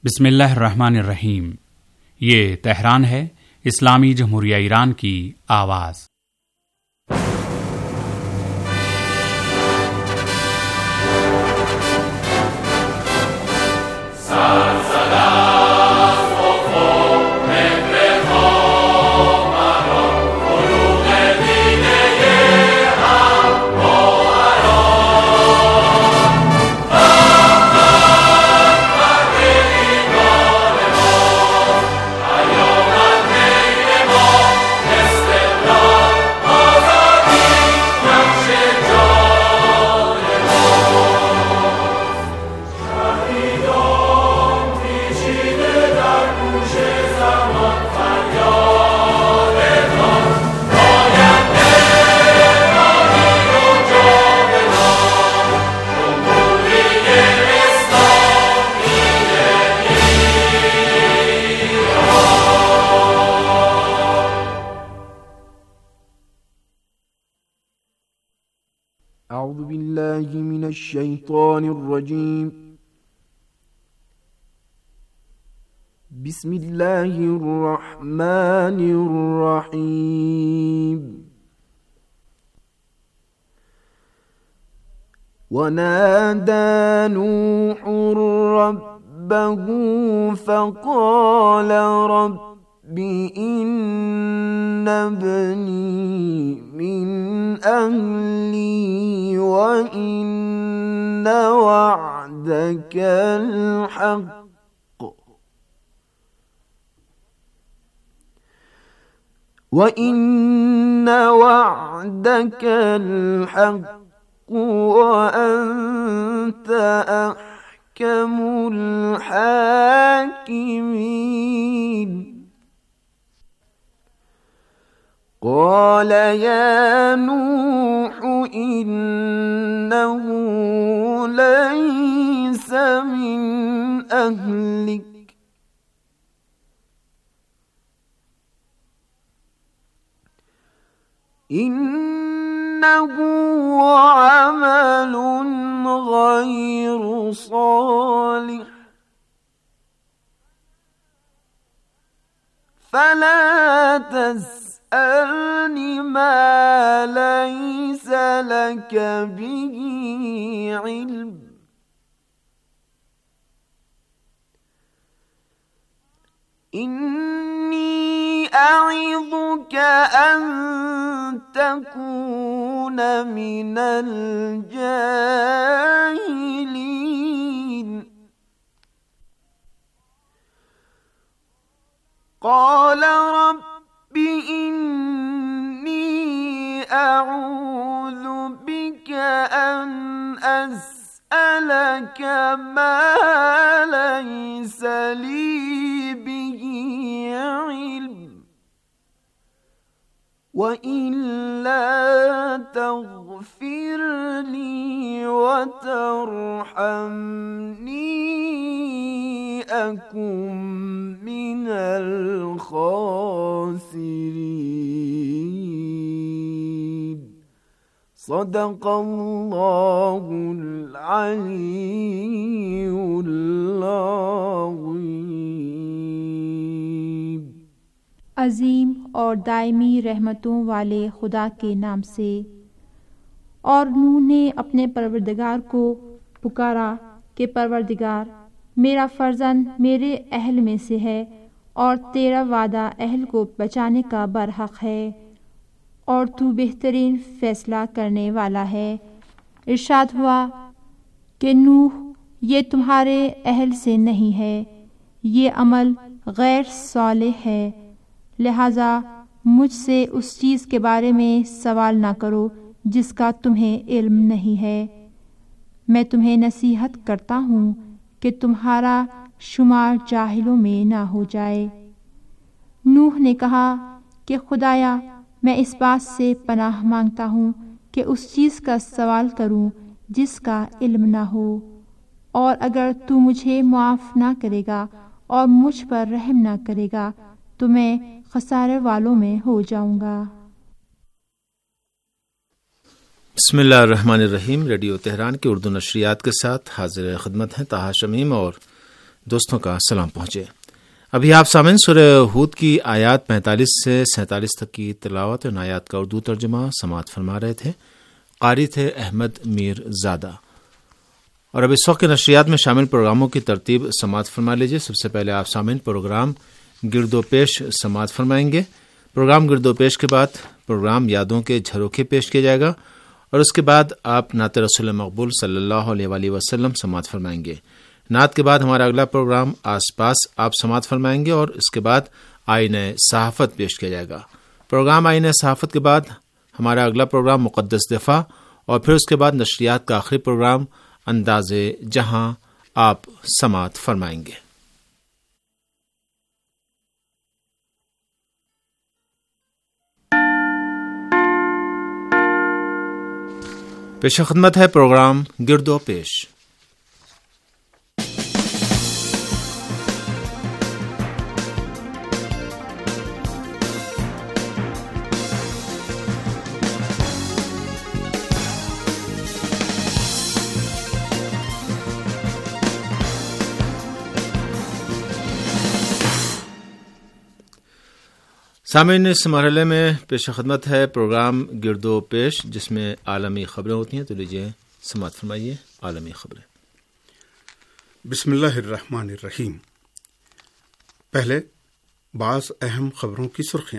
बिस्मिल्लाहिर्रहमानिर्रहीम। ये तेहरान है, इस्लामी जमहूरिया ईरान की आवाज़। أعوذ بالله من الشيطان الرجيم. بسم الله الرحمن الرحيم. ونادى نوح ربه فقال رب إن ابني من أهلي وإن وعدك الحق وأنت أحكم الحاكمين. قال يا نوح إنه ليس من أهلك إنه عمل غير صالح فلا تسألني ما ليس لك به علم إني أعظك أن تكون من الجاهلين. قال رب إني أعوذ بك أن أسألك ما ليس لي به علم وإلا تغفر لي وترحمني أكن من الخاسرين. صدق الله العلي العظيم. अजीम और दायमी रहमतों वाले खुदा के नाम से। और नूह ने अपने परवरदिगार को पुकारा कि परवरदिगार, मेरा फर्जंद मेरे अहल में से है और तेरा वादा अहल को बचाने का बरहक है और तू बेहतरीन फैसला करने वाला है। इरशाद हुआ कि नूह, ये तुम्हारे अहल से नहीं है, ये अमल गैर सालिह है, लिहाजा मुझसे उस चीज़ के बारे में सवाल ना करो जिसका तुम्हें इल्म नहीं है। मैं तुम्हें नसीहत करता हूँ कि तुम्हारा शुमार जाहिलों में ना हो जाए। नूह ने कहा कि खुदाया, मैं इस बात से पनाह मांगता हूँ कि उस चीज़ का सवाल करूँ जिसका इल्म ना हो, और अगर तू मुझे मुआफ़ ना करेगा और मुझ पर रहम ना करेगा तो मैं खसारे वालों में हो जाऊंगा। बिस्मिल्लाहिर्रहमानिर्रहीम। रेडियो तेहरान के उर्दू नशरियात के साथ हाजिर खिदमत हैं ताहा शमीम और دوستوں کا سلام پہنچے۔ ابھی آپ سامعین سورہ ہود کی آیات 45 سے 47 تک کی تلاوت اور آیات کا اردو ترجمہ سماعت فرما رہے تھے۔ قاری تھے احمد میر زادہ۔ اور اب اس وقت کے نشریات میں شامل پروگراموں کی ترتیب سماعت فرما لیجیے۔ سب سے پہلے آپ سامعین پروگرام گرد و پیش سماعت فرمائیں گے۔ پروگرام گرد و پیش کے بعد پروگرام یادوں کے جھروکے پیش کیا جائے گا، اور اس کے بعد آپ نعت رسول مقبول صلی اللہ علیہ وآلہ وسلم سماعت فرمائیں گے۔ نعت کے بعد ہمارا اگلا پروگرام آس پاس آپ سماعت فرمائیں گے، اور اس کے بعد آئینہ صحافت پیش کیا جائے گا۔ پروگرام آئینہ صحافت کے بعد ہمارا اگلا پروگرام مقدس دفاع، اور پھر اس کے بعد نشریات کا آخری پروگرام انداز جہاں آپ سماعت فرمائیں گے۔ پیش خدمت ہے پروگرام گرد و پیش۔ سامعین، اس مرحلے میں پیش خدمت ہے پروگرام گرد و پیش، جس میں عالمی خبریں ہوتی ہیں۔ تو لیجیے سماعت فرمائیے عالمی خبریں۔ بسم اللہ الرحمن الرحیم۔ پہلے بعض اہم خبروں کی سرخیاں۔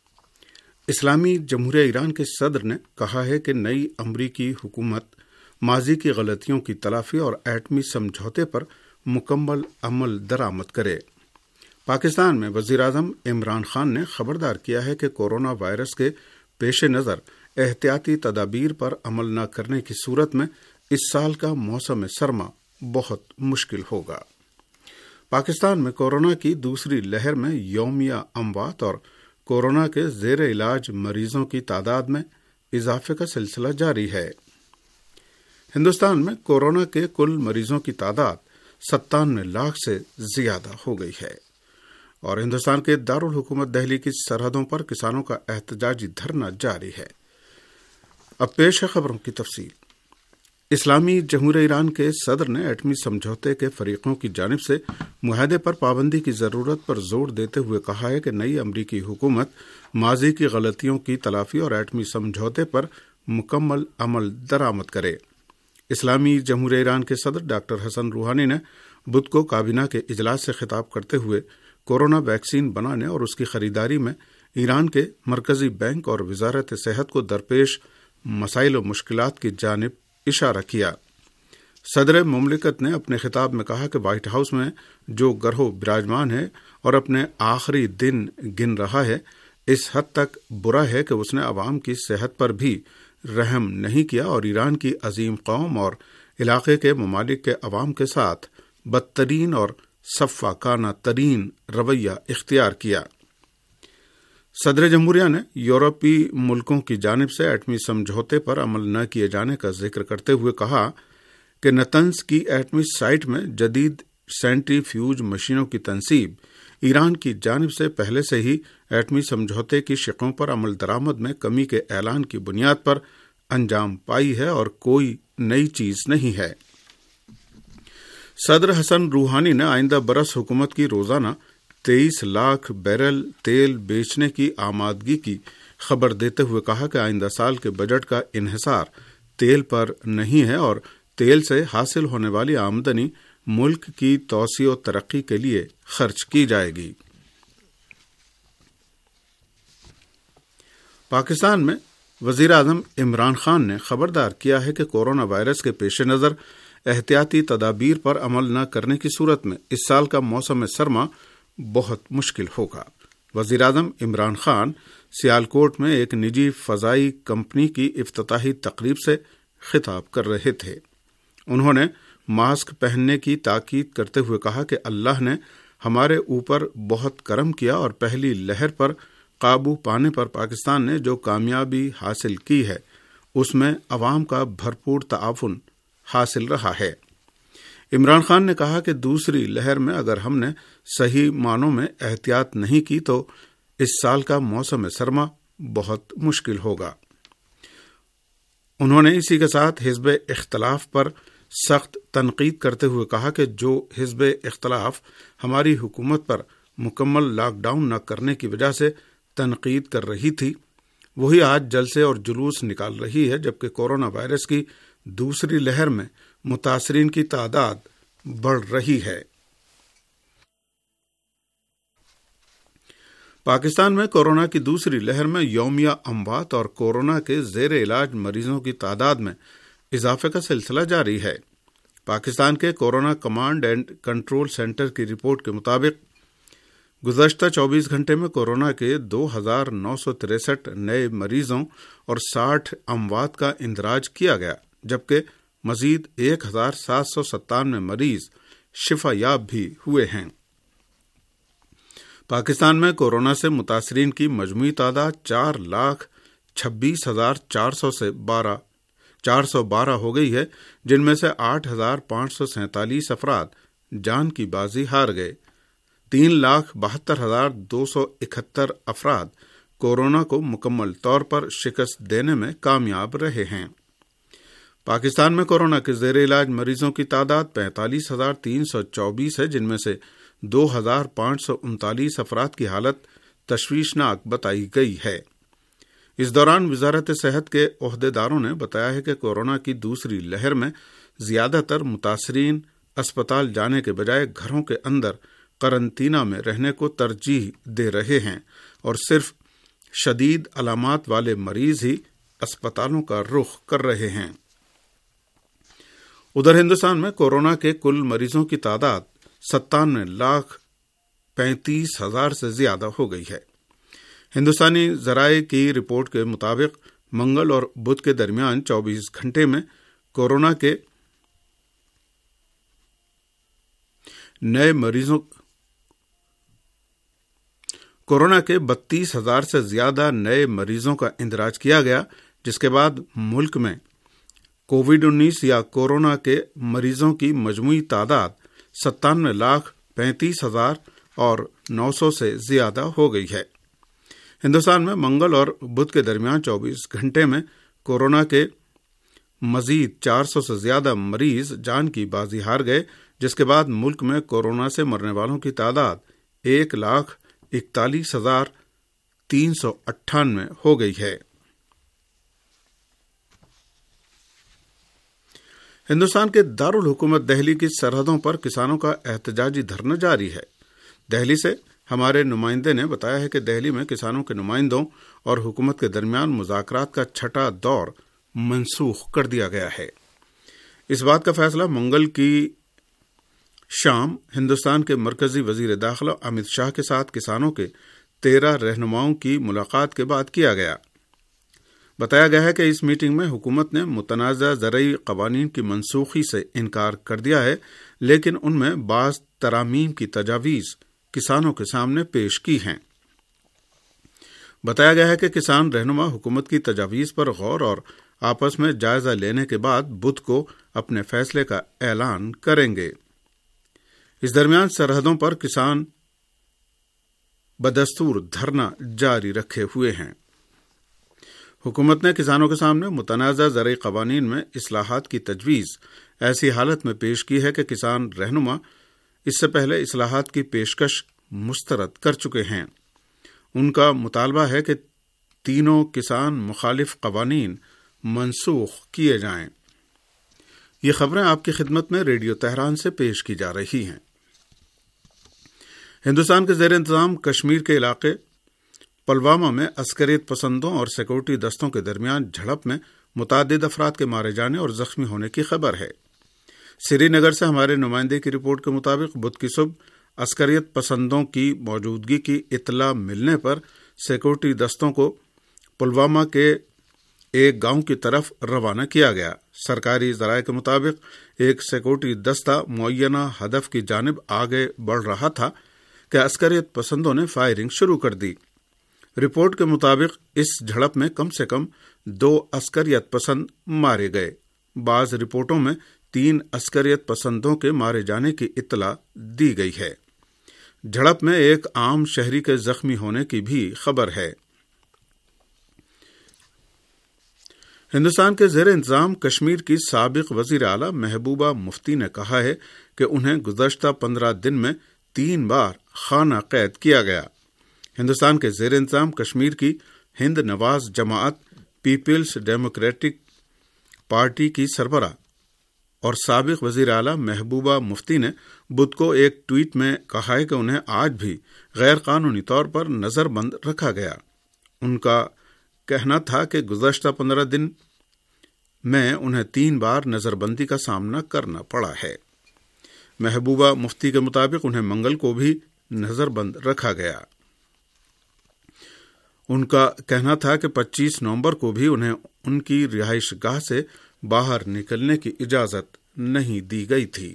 اسلامی جمہوریہ ایران کے صدر نے کہا ہے کہ نئی امریکی حکومت ماضی کی غلطیوں کی تلافی اور ایٹمی سمجھوتے پر مکمل عمل درآمد کرے۔ پاکستان میں وزیراعظم عمران خان نے خبردار کیا ہے کہ کورونا وائرس کے پیش نظر احتیاطی تدابیر پر عمل نہ کرنے کی صورت میں اس سال کا موسم سرما بہت مشکل ہوگا۔ پاکستان میں کورونا کی دوسری لہر میں یومیہ اموات اور کورونا کے زیر علاج مریضوں کی تعداد میں اضافے کا سلسلہ جاری ہے۔ ہندوستان میں کورونا کے کل مریضوں کی تعداد 97 لاکھ سے زیادہ ہو گئی ہے، اور ہندوستان کے دارالحکومت دہلی کی سرحدوں پر کسانوں کا احتجاجی دھرنا جاری ہے۔ اب پیش ہے خبروں کی تفصیل۔ اسلامی جمہوریہ ایران کے صدر نے ایٹمی سمجھوتے کے فریقوں کی جانب سے معاہدے پر پابندی کی ضرورت پر زور دیتے ہوئے کہا ہے کہ نئی امریکی حکومت ماضی کی غلطیوں کی تلافی اور ایٹمی سمجھوتے پر مکمل عمل درآمد کرے۔ اسلامی جمہوریہ ایران کے صدر ڈاکٹر حسن روحانی نے بدھ کو کابینہ کے اجلاس سے خطاب کرتے ہوئے کورونا ویکسین بنانے اور اس کی خریداری میں ایران کے مرکزی بینک اور وزارت صحت کو درپیش مسائل و مشکلات کی جانب اشارہ کیا۔ صدر مملکت نے اپنے خطاب میں کہا کہ وائٹ ہاؤس میں جو گروہ براجمان ہے اور اپنے آخری دن گن رہا ہے، اس حد تک برا ہے کہ اس نے عوام کی صحت پر بھی رحم نہیں کیا اور ایران کی عظیم قوم اور علاقے کے ممالک کے عوام کے ساتھ بدترین اور صفاقانہ ترین رویہ اختیار کیا۔ صدر جمہوریہ نے یورپی ملکوں کی جانب سے ایٹمی سمجھوتے پر عمل نہ کیے جانے کا ذکر کرتے ہوئے کہا کہ نتنز کی ایٹمی سائٹ میں جدید سینٹری فیوج مشینوں کی تنصیب ایران کی جانب سے پہلے سے ہی ایٹمی سمجھوتے کی شقوں پر عمل درآمد میں کمی کے اعلان کی بنیاد پر انجام پائی ہے اور کوئی نئی چیز نہیں ہے۔ صدر حسن روحانی نے آئندہ برس حکومت کی روزانہ 23 لاکھ بیرل تیل بیچنے کی آمادگی کی خبر دیتے ہوئے کہا کہ آئندہ سال کے بجٹ کا انحصار تیل پر نہیں ہے اور تیل سے حاصل ہونے والی آمدنی ملک کی توسیع و ترقی کے لیے خرچ کی جائے گی۔ پاکستان میں وزیر اعظم عمران خان نے خبردار کیا ہے کہ کورونا وائرس کے پیش نظر احتیاطی تدابیر پر عمل نہ کرنے کی صورت میں اس سال کا موسم سرما بہت مشکل ہوگا۔ وزیر اعظم عمران خان سیالکوٹ میں ایک نجی فضائی کمپنی کی افتتاحی تقریب سے خطاب کر رہے تھے۔ انہوں نے ماسک پہننے کی تاکید کرتے ہوئے کہا کہ اللہ نے ہمارے اوپر بہت کرم کیا اور پہلی لہر پر قابو پانے پر پاکستان نے جو کامیابی حاصل کی ہے اس میں عوام کا بھرپور تعاون حاصل رہا ہے۔ عمران خان نے کہا کہ دوسری لہر میں اگر ہم نے صحیح معنوں میں احتیاط نہیں کی تو اس سال کا موسم سرما بہت مشکل ہوگا۔ انہوں نے اسی کے ساتھ حزب اختلاف پر سخت تنقید کرتے ہوئے کہا کہ جو حزب اختلاف ہماری حکومت پر مکمل لاک ڈاؤن نہ کرنے کی وجہ سے تنقید کر رہی تھی، وہی آج جلسے اور جلوس نکال رہی ہے، جبکہ کورونا وائرس کی دوسری لہر میں متاثرین کی تعداد بڑھ رہی ہے۔ پاکستان میں کورونا کی دوسری لہر میں یومیہ اموات اور کورونا کے زیر علاج مریضوں کی تعداد میں اضافے کا سلسلہ جاری ہے۔ پاکستان کے corona command and control centre کی رپورٹ کے مطابق گزشتہ 24 گھنٹے میں کورونا کے 2,963 نئے مریضوں اور 60 اموات کا اندراج کیا گیا، جبکہ مزید 1,797 مریض شفا یاب بھی ہوئے ہیں۔ پاکستان میں کورونا سے متاثرین کی مجموعی تعداد 4,26,412 ہو گئی ہے، جن میں سے 8,547 افراد جان کی بازی ہار گئے۔ 3,72,271 افراد کورونا کو مکمل طور پر شکست دینے میں کامیاب رہے ہیں۔ پاکستان میں کورونا کے زیر علاج مریضوں کی تعداد 45,324 ہے، جن میں سے 2,539 افراد کی حالت تشویشناک بتائی گئی ہے۔ اس دوران وزارت صحت کے عہدیداروں نے بتایا ہے کہ کورونا کی دوسری لہر میں زیادہ تر متاثرین اسپتال جانے کے بجائے گھروں کے اندر قرنطینہ میں رہنے کو ترجیح دے رہے ہیں اور صرف شدید علامات والے مریض ہی اسپتالوں کا رخ کر رہے ہیں۔ ادھر ہندوستان میں کورونا کے کل مریضوں کی تعداد 97,35,000 سے زیادہ ہو گئی ہے۔ ہندوستانی ذرائع کی رپورٹ کے مطابق منگل اور بدھ کے درمیان 24 گھنٹے میں کورونا کے نئے مریضوں 32,000 سے زیادہ نئے مریضوں کا اندراج کیا گیا، جس کے بعد ملک میں کووڈ-19 یا کورونا کے مریضوں کی مجموعی تعداد 97,35,900 سے زیادہ ہو گئی ہے۔ ہندوستان میں منگل اور بدھ کے درمیان 24 گھنٹے میں کورونا کے مزید 400 سے زیادہ مریض جان کی بازی ہار گئے، جس کے بعد ملک میں کورونا سے مرنے والوں کی تعداد 1,41,398 ہو گئی ہے۔ ہندوستان کے دارالحکومت دہلی کی سرحدوں پر کسانوں کا احتجاجی دھرنا جاری ہے۔ دہلی سے ہمارے نمائندے نے بتایا ہے کہ دہلی میں کسانوں کے نمائندوں اور حکومت کے درمیان مذاکرات کا چھٹا دور منسوخ کر دیا گیا ہے۔ اس بات کا فیصلہ منگل کی شام ہندوستان کے مرکزی وزیر داخلہ امت شاہ کے ساتھ کسانوں کے 13 رہنماؤں کی ملاقات کے بعد کیا گیا۔ بتایا گیا ہے کہ اس میٹنگ میں حکومت نے متنازع زرعی قوانین کی منسوخی سے انکار کر دیا ہے، لیکن ان میں بعض ترامیم کی تجاویز کسانوں کے سامنے پیش کی ہیں۔ بتایا گیا ہے کہ کسان رہنما حکومت کی تجاویز پر غور اور آپس میں جائزہ لینے کے بعد بدھ کو اپنے فیصلے کا اعلان کریں گے۔ اس درمیان سرحدوں پر کسان بدستور دھرنا جاری رکھے ہوئے ہیں۔ حکومت نے کسانوں کے سامنے متنازع زرعی قوانین میں اصلاحات کی تجویز ایسی حالت میں پیش کی ہے کہ کسان رہنما اس سے پہلے اصلاحات کی پیشکش مسترد کر چکے ہیں۔ ان کا مطالبہ ہے کہ تینوں کسان مخالف قوانین منسوخ کیے جائیں۔ یہ خبریں آپ کی خدمت میں ریڈیو تہران سے پیش کی جا رہی ہیں۔ ہندوستان کے زیر انتظام کشمیر کے علاقے پلوامہ میں عسکریت پسندوں اور سیکورٹی دستوں کے درمیان جھڑپ میں متعدد افراد کے مارے جانے اور زخمی ہونے کی خبر ہے۔ سری نگر سے ہمارے نمائندے کی رپورٹ کے مطابق بدھ کی صبح عسکریت پسندوں کی موجودگی کی اطلاع ملنے پر سیکورٹی دستوں کو پلوامہ کے ایک گاؤں کی طرف روانہ کیا گیا۔ سرکاری ذرائع کے مطابق ایک سیکورٹی دستہ معینہ ہدف کی جانب آگے بڑھ رہا تھا کہ عسکریت پسندوں نے فائرنگ شروع کر دی۔ رپورٹ کے مطابق اس جھڑپ میں کم سے کم 2 عسکریت پسند مارے گئے۔ بعض رپورٹوں میں 3 عسکریت پسندوں کے مارے جانے کی اطلاع دی گئی ہے۔ جھڑپ میں ایک عام شہری کے زخمی ہونے کی بھی خبر ہے۔ ہندوستان کے زیر انتظام کشمیر کی سابق وزیر اعلیٰ محبوبہ مفتی نے کہا ہے کہ انہیں گزشتہ 15 دن میں 3 بار خانہ قید کیا گیا۔ ہندوستان کے زیر انتظام کشمیر کی ہند نواز جماعت پیپلز ڈیموکریٹک پارٹی کی سربراہ اور سابق وزیر اعلیٰ محبوبہ مفتی نے بدھ کو ایک ٹویٹ میں کہا ہے کہ انہیں آج بھی غیر قانونی طور پر نظر بند رکھا گیا۔ ان کا کہنا تھا کہ گزشتہ 15 دن میں انہیں 3 بار نظر بندی کا سامنا کرنا پڑا ہے۔ محبوبہ مفتی کے مطابق انہیں منگل کو بھی نظر بند رکھا گیا۔ ان کا کہنا تھا کہ 25 نومبر کو بھی انہیں ان کی رہائش گاہ سے باہر نکلنے کی اجازت نہیں دی گئی تھی۔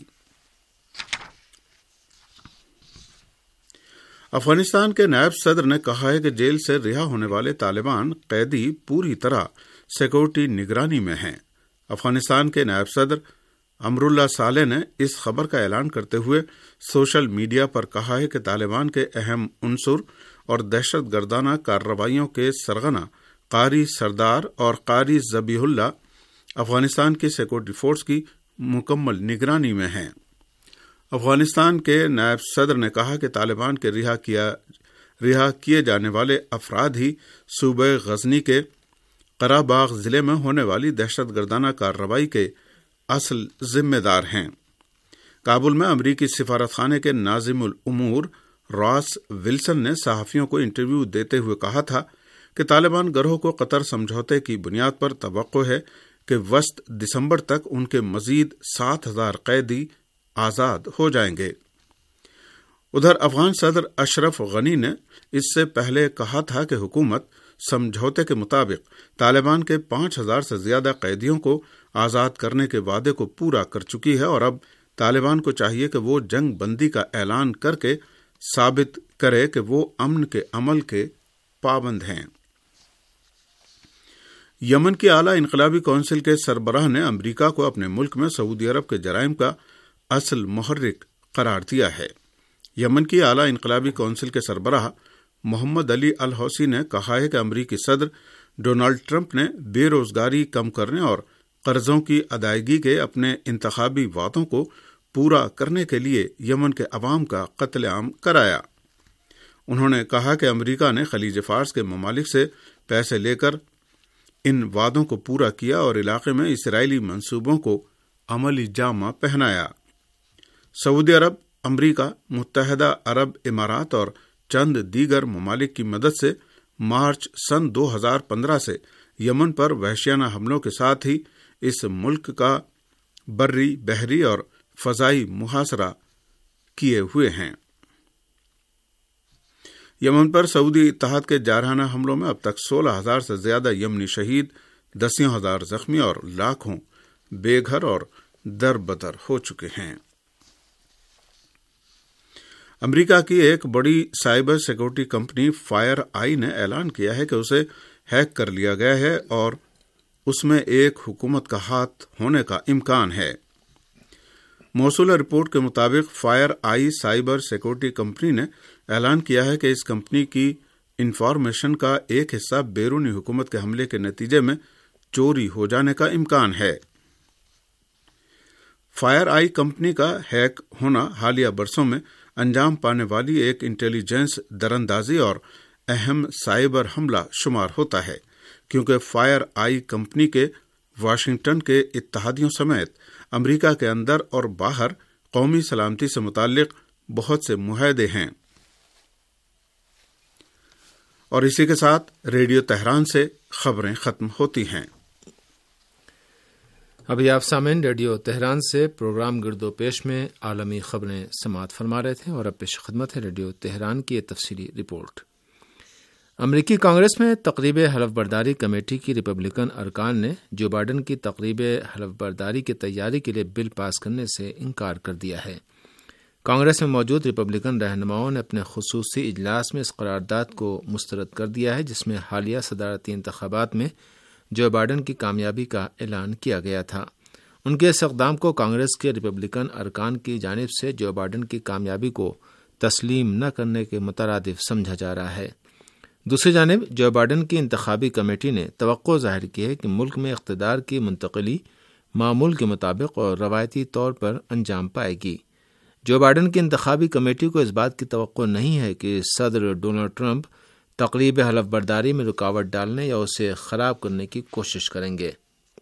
افغانستان کے نائب صدر نے کہا ہے کہ جیل سے رہا ہونے والے طالبان قیدی پوری طرح سیکورٹی نگرانی میں ہیں۔ افغانستان کے نائب صدر امراللہ صالح نے اس خبر کا اعلان کرتے ہوئے سوشل میڈیا پر کہا ہے کہ طالبان کے اہم عنصر اور دہشت گردانہ کارروائیوں کے سرغنہ قاری سردار اور قاری ذبیح اللہ افغانستان کی سیکورٹی فورس کی مکمل نگرانی میں ہیں۔ افغانستان کے نائب صدر نے کہا کہ طالبان کے رہا کیے جانے والے افراد ہی صوبہ غزنی کے قرہ باغ ضلع میں ہونے والی دہشت گردانہ کارروائی کے اصل ذمہ دار ہیں۔ کابل میں امریکی سفارت خانے کے ناظم الامور راس ولسن نے صحافیوں کو انٹرویو دیتے ہوئے کہا تھا کہ طالبان گروہ کو قطر سمجھوتے کی بنیاد پر توقع ہے کہ وسط دسمبر تک ان کے مزید 7,000 قیدی آزاد ہو جائیں گے۔ ادھر افغان صدر اشرف غنی نے اس سے پہلے کہا تھا کہ حکومت سمجھوتے کے مطابق طالبان کے 5,000 سے زیادہ قیدیوں کو آزاد کرنے کے وعدے کو پورا کر چکی ہے اور اب طالبان کو چاہیے کہ وہ جنگ بندی کا اعلان کر کے ثابت کرے کہ وہ امن کے عمل کے پابند ہیں۔ یمن کی اعلیٰ انقلابی کونسل کے سربراہ نے امریکہ کو اپنے ملک میں سعودی عرب کے جرائم کا اصل محرک قرار دیا ہے۔ یمن کی اعلیٰ انقلابی کونسل کے سربراہ محمد علی الحوثی نے کہا ہے کہ امریکی صدر ڈونلڈ ٹرمپ نے بے روزگاری کم کرنے اور قرضوں کی ادائیگی کے اپنے انتخابی وعدوں کو پورا کرنے کے لیے یمن کے عوام کا قتل عام کرایا۔ انہوں نے کہا کہ امریکہ نے خلیج فارس کے ممالک سے پیسے لے کر ان وعدوں کو پورا کیا اور علاقے میں اسرائیلی منصوبوں کو عملی جامہ پہنایا۔ سعودی عرب، امریکہ، متحدہ عرب امارات اور چند دیگر ممالک کی مدد سے مارچ سن 2015 سے یمن پر وحشیانہ حملوں کے ساتھ ہی اس ملک کا بری، بحری اور فضائی محاصرہ کیے ہوئے ہیں۔ یمن پر سعودی اتحاد کے جارحانہ حملوں میں اب تک 16,000 سے زیادہ یمنی شہید، 10,000 زخمی اور لاکھوں بے گھر اور در بدر ہو چکے ہیں۔ امریکہ کی ایک بڑی cyber security company FireEye نے اعلان کیا ہے کہ اسے ہیک کر لیا گیا ہے اور اس میں ایک حکومت کا ہاتھ ہونے کا امکان ہے۔ موصولہ رپورٹ کے مطابق FireEye cyber security company نے اعلان کیا ہے کہ اس کمپنی کی انفارمیشن کا ایک حصہ بیرونی حکومت کے حملے کے نتیجے میں چوری ہو جانے کا امکان ہے۔ فائر آئی کمپنی کا ہیک ہونا حالیہ برسوں میں انجام پانے والی ایک انٹیلیجنس دراندازی اور اہم سائبر حملہ شمار ہوتا ہے، کیونکہ فائر آئی کمپنی کے واشنگٹن کے اتحادیوں سمیت امریکہ کے اندر اور باہر قومی سلامتی سے متعلق بہت سے معاہدے ہیں۔ اور اسی کے ساتھ ریڈیو تہران سے خبریں ختم ہوتی ہیں۔ ابھی آپ سامعین ریڈیو تہران سے پروگرام گرد و پیش میں عالمی خبریں سماعت فرما رہے تھے اور اب پیش خدمت ہے ریڈیو تہران کی ایک تفصیلی رپورٹ۔ امریکی کانگریس میں تقریب حلف برداری کمیٹی کی ریپبلکن ارکان نے جو بائیڈن کی تقریب حلف برداری کی تیاری کے لیے بل پاس کرنے سے انکار کر دیا ہے۔ کانگریس میں موجود ریپبلکن رہنماؤں نے اپنے خصوصی اجلاس میں اس قرارداد کو مسترد کر دیا ہے جس میں حالیہ صدارتی انتخابات میں جو بائیڈن کی کامیابی کا اعلان کیا گیا تھا۔ ان کے اس اقدام کو کانگریس کے ریپبلکن ارکان کی جانب سے جو بائیڈن کی کامیابی کو تسلیم نہ کرنے کے مترادف سمجھا جا رہا ہے۔ دوسری جانب جو بائیڈن کی انتخابی کمیٹی نے توقع ظاہر کی ہے کہ ملک میں اقتدار کی منتقلی معمول کے مطابق اور روایتی طور پر انجام پائے گی۔ جو بائیڈن کی انتخابی کمیٹی کو اس بات کی توقع نہیں ہے کہ صدر ڈونلڈ ٹرمپ تقریب حلف برداری میں رکاوٹ ڈالنے یا اسے خراب کرنے کی کوشش کریں گے۔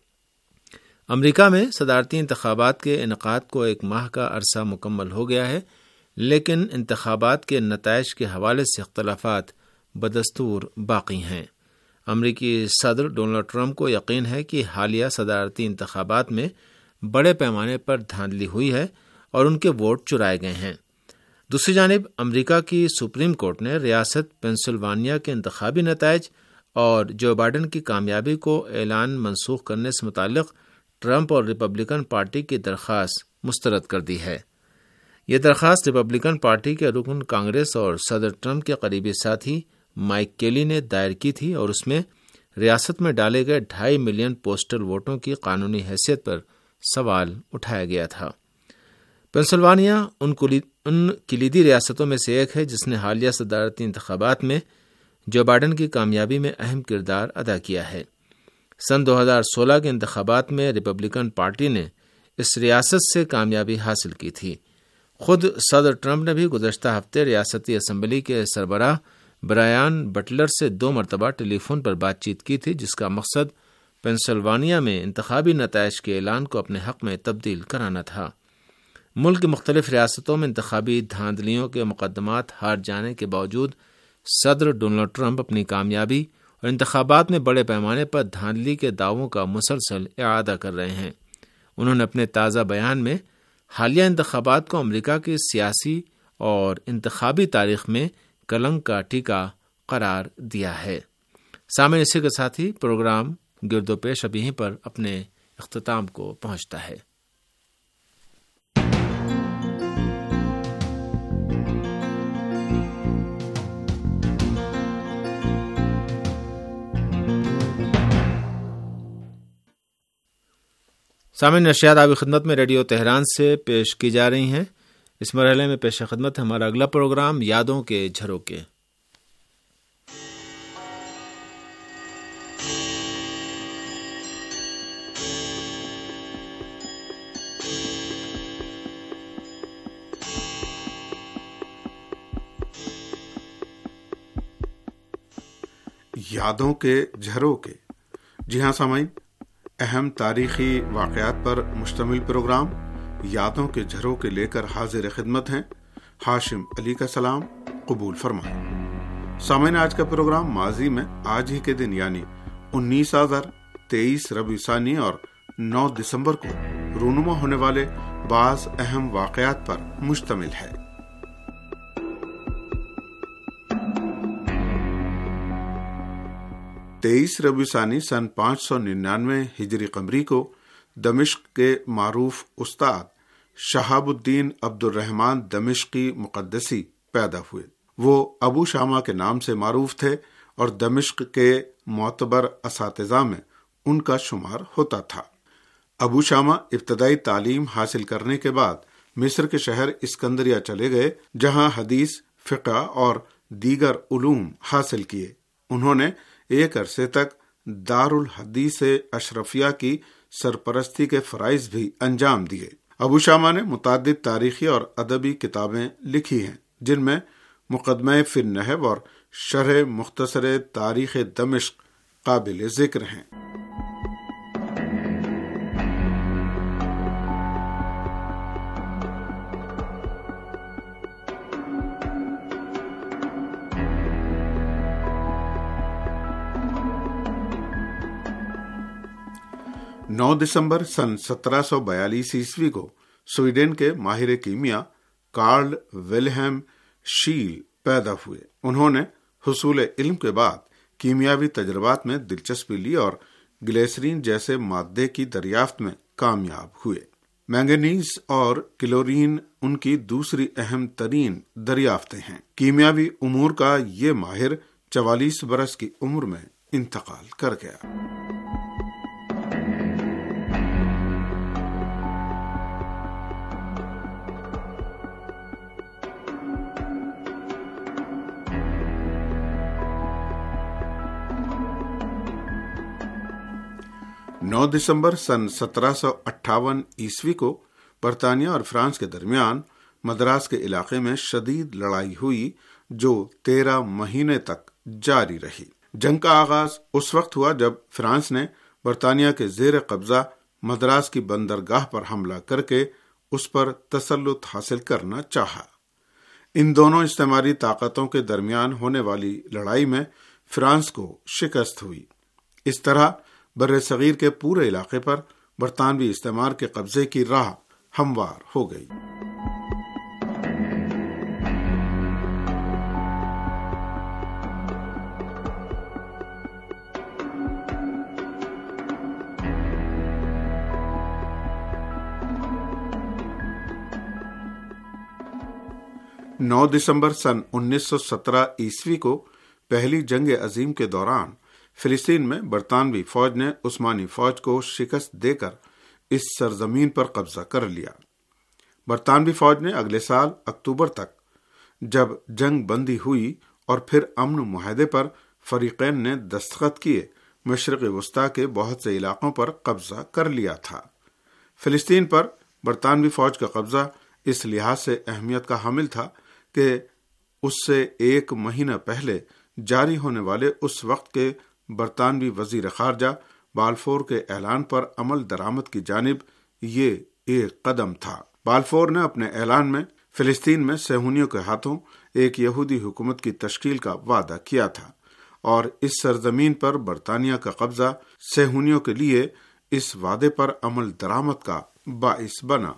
امریکہ میں صدارتی انتخابات کے انعقاد کو 1 ماہ کا عرصہ مکمل ہو گیا ہے، لیکن انتخابات کے نتائج کے حوالے سے اختلافات بدستور باقی ہیں۔ امریکی صدر ڈونلڈ ٹرمپ کو یقین ہے کہ حالیہ صدارتی انتخابات میں بڑے پیمانے پر دھاندلی ہوئی ہے اور ان کے ووٹ چرائے گئے ہیں۔ دوسری جانب امریکہ کی سپریم کورٹ نے ریاست پینسلوانیا کے انتخابی نتائج اور جو بائیڈن کی کامیابی کو اعلان منسوخ کرنے سے متعلق ٹرمپ اور ریپبلکن پارٹی کی درخواست مسترد کر دی ہے۔ یہ درخواست ریپبلکن پارٹی کے رکن کانگریس اور صدر ٹرمپ کے قریبی ساتھی مائک کیلی نے دائر کی تھی اور اس میں ریاست میں ڈالے گئے 2.5 ملین پوسٹل ووٹوں کی قانونی حیثیت پر سوال اٹھایا گیا تھا۔ پینسلوانیا ان کلیدی ریاستوں میں سے ایک ہے جس نے حالیہ صدارتی انتخابات میں جو بائیڈن کی کامیابی میں اہم کردار ادا کیا ہے۔ سن 2016 کے انتخابات میں ریپبلکن پارٹی نے اس ریاست سے کامیابی حاصل کی تھی۔ خود صدر ٹرمپ نے بھی گزشتہ ہفتے ریاستی اسمبلی کے سربراہ برائن بٹلر سے 2 مرتبہ ٹیلی فون پر بات چیت کی تھی، جس کا مقصد پینسلوانیا میں انتخابی نتائج کے اعلان کو اپنے حق میں تبدیل کرانا تھا۔ ملک کی مختلف ریاستوں میں انتخابی دھاندلیوں کے مقدمات ہار جانے کے باوجود صدر ڈونلڈ ٹرمپ اپنی کامیابی اور انتخابات میں بڑے پیمانے پر دھاندلی کے دعووں کا مسلسل اعادہ کر رہے ہیں۔ انہوں نے اپنے تازہ بیان میں حالیہ انتخابات کو امریکہ کی سیاسی اور انتخابی تاریخ میں کلنک کا ٹیکہ قرار دیا ہے۔ سامعین، اسی کے ساتھ ہی پروگرام گرد و پیش اب یہیں پر اپنے اختتام کو پہنچتا ہے۔ سامعین، نشریات آپ کی خدمت میں ریڈیو تہران سے پیش کی جا رہی ہیں۔ اس مرحلے میں پیش خدمت ہمارا اگلا پروگرام یادوں کے جھروکے۔ یادوں کے جھروکے۔ جی ہاں سامعین، اہم تاریخی واقعات پر مشتمل پروگرام یادوں کے جھروکے لے کر حاضر خدمت ہیں۔ ہاشم علی کا سلام قبول فرمائیں۔ سامعین، آج کا پروگرام ماضی میں آج ہی کے دن یعنی 19 آذر، 23 ربیع ثانی اور 9 دسمبر کو رونما ہونے والے بعض اہم واقعات پر مشتمل ہے۔ 23 ربیع ثانی سن 599 ہجری قمری کو دمشق کے معروف استاد شہاب الدین عبد الرحمن دمشقی مقدسی پیدا ہوئے۔ وہ ابو شامہ کے نام سے معروف تھے اور دمشق کے معتبر اساتذہ میں ان کا شمار ہوتا تھا۔ ابو شامہ ابتدائی تعلیم حاصل کرنے کے بعد مصر کے شہر اسکندریہ چلے گئے، جہاں حدیث، فقہ اور دیگر علوم حاصل کیے۔ انہوں نے ایک عرصے تک دارالحدیث اشرفیہ کی سرپرستی کے فرائض بھی انجام دیے۔ ابو شامہ نے متعدد تاریخی اور ادبی کتابیں لکھی ہیں، جن میں مقدمہ فی النحو اور شرح مختصر تاریخ دمشق قابل ذکر ہیں۔ نو دسمبر سن 1742 عیسوی کو سویڈن کے ماہر کیمیا کارل ویلہم شیل پیدا ہوئے۔ انہوں نے حصول علم کے بعد کیمیاوی تجربات میں دلچسپی لی اور گلیسرین جیسے مادے کی دریافت میں کامیاب ہوئے۔ مینگنیز اور کلورین ان کی دوسری اہم ترین دریافتیں ہیں۔ کیمیاوی امور کا یہ ماہر 44 برس کی عمر میں انتقال کر گیا۔ 9 دسمبر سن 1758 عیسوی کو برطانیہ اور فرانس کے درمیان مدراس کے علاقے میں شدید لڑائی ہوئی جو 13 مہینے تک جاری رہی۔ جنگ کا آغاز اس وقت ہوا جب فرانس نے برطانیہ کے زیر قبضہ مدراس کی بندرگاہ پر حملہ کر کے اس پر تسلط حاصل کرنا چاہا۔ ان دونوں استعماری طاقتوں کے درمیان ہونے والی لڑائی میں فرانس کو شکست ہوئی۔ اس طرح بر صغیر کے پورے علاقے پر برطانوی استعمار کے قبضے کی راہ ہموار ہو گئی۔ نو دسمبر سن 1917 عیسوی کو پہلی جنگ عظیم کے دوران فلسطین میں برطانوی فوج نے عثمانی فوج کو شکست دے کر اس سرزمین پر قبضہ کر لیا۔ برطانوی فوج نے اگلے سال اکتوبر تک، جب جنگ بندی ہوئی اور پھر امن معاہدے پر فریقین نے دستخط کیے، مشرق وسطی کے بہت سے علاقوں پر قبضہ کر لیا تھا۔ فلسطین پر برطانوی فوج کا قبضہ اس لحاظ سے اہمیت کا حامل تھا کہ اس سے ایک مہینہ پہلے جاری ہونے والے اس وقت کے برطانوی وزیر خارجہ بالفور کے اعلان پر عمل درآمد کی جانب یہ ایک قدم تھا۔ بالفور نے اپنے اعلان میں فلسطین میں صہیونیوں کے ہاتھوں ایک یہودی حکومت کی تشکیل کا وعدہ کیا تھا، اور اس سرزمین پر برطانیہ کا قبضہ صہیونیوں کے لیے اس وعدے پر عمل درآمد کا باعث بنا۔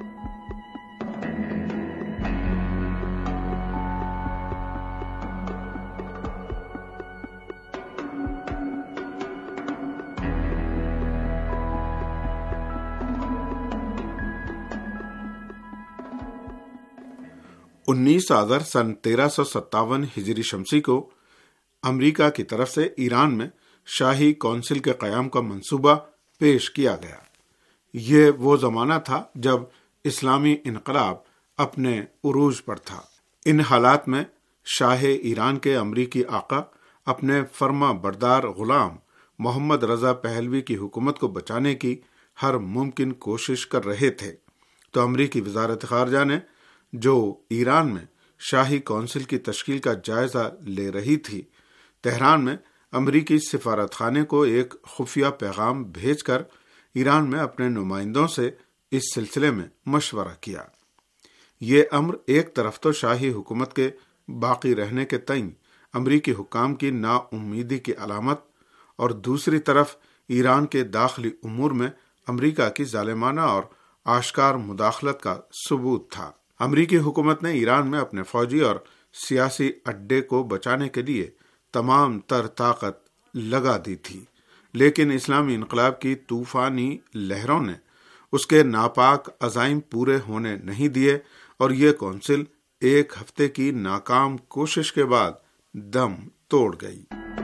انیس آذر سن 1357 ہجری شمسی کو امریکہ کی طرف سے ایران میں شاہی کونسل کے قیام کا منصوبہ پیش کیا گیا۔ یہ وہ زمانہ تھا جب اسلامی انقلاب اپنے عروج پر تھا۔ ان حالات میں شاہ ایران کے امریکی آقا اپنے فرما بردار غلام محمد رضا پہلوی کی حکومت کو بچانے کی ہر ممکن کوشش کر رہے تھے، تو امریکی وزارت خارجہ نے، جو ایران میں شاہی کونسل کی تشکیل کا جائزہ لے رہی تھی، تہران میں امریکی سفارت خانے کو ایک خفیہ پیغام بھیج کر ایران میں اپنے نمائندوں سے اس سلسلے میں مشورہ کیا۔ یہ امر ایک طرف تو شاہی حکومت کے باقی رہنے کے تئیں امریکی حکام کی نا امیدی کی علامت، اور دوسری طرف ایران کے داخلی امور میں امریکہ کی ظالمانہ اور آشکار مداخلت کا ثبوت تھا۔ امریکی حکومت نے ایران میں اپنے فوجی اور سیاسی اڈے کو بچانے کے لیے تمام تر طاقت لگا دی تھی، لیکن اسلامی انقلاب کی طوفانی لہروں نے اس کے ناپاک عزائم پورے ہونے نہیں دیے، اور یہ کونسل ایک ہفتے کی ناکام کوشش کے بعد دم توڑ گئی۔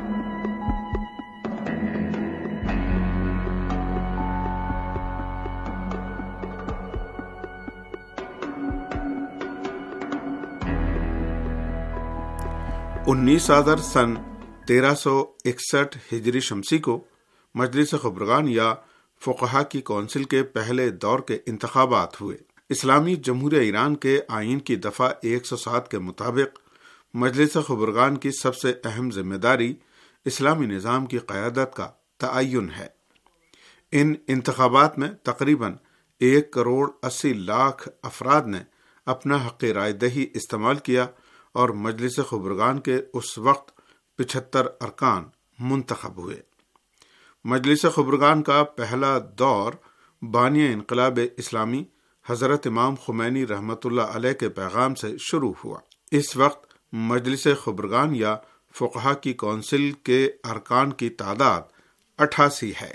انیس آذر سن 1361 ہجری شمسی کو مجلس خبرگان یا فقہا کی کونسل کے پہلے دور کے انتخابات ہوئے۔ اسلامی جمہوریہ ایران کے آئین کی دفعہ 107 کے مطابق مجلس خبرگان کی سب سے اہم ذمہ داری اسلامی نظام کی قیادت کا تعین ہے۔ ان انتخابات میں تقریباً 1,80,00,000 افراد نے اپنا حق رائے دہی استعمال کیا، اور مجلس خبرگان کے اس وقت 75 ارکان منتخب ہوئے۔ مجلس خبرگان کا پہلا دور بانی انقلاب اسلامی حضرت امام خمینی رحمۃ اللہ علیہ کے پیغام سے شروع ہوا۔ اس وقت مجلس خبرگان یا فقہا کی کونسل کے ارکان کی تعداد 88 ہے۔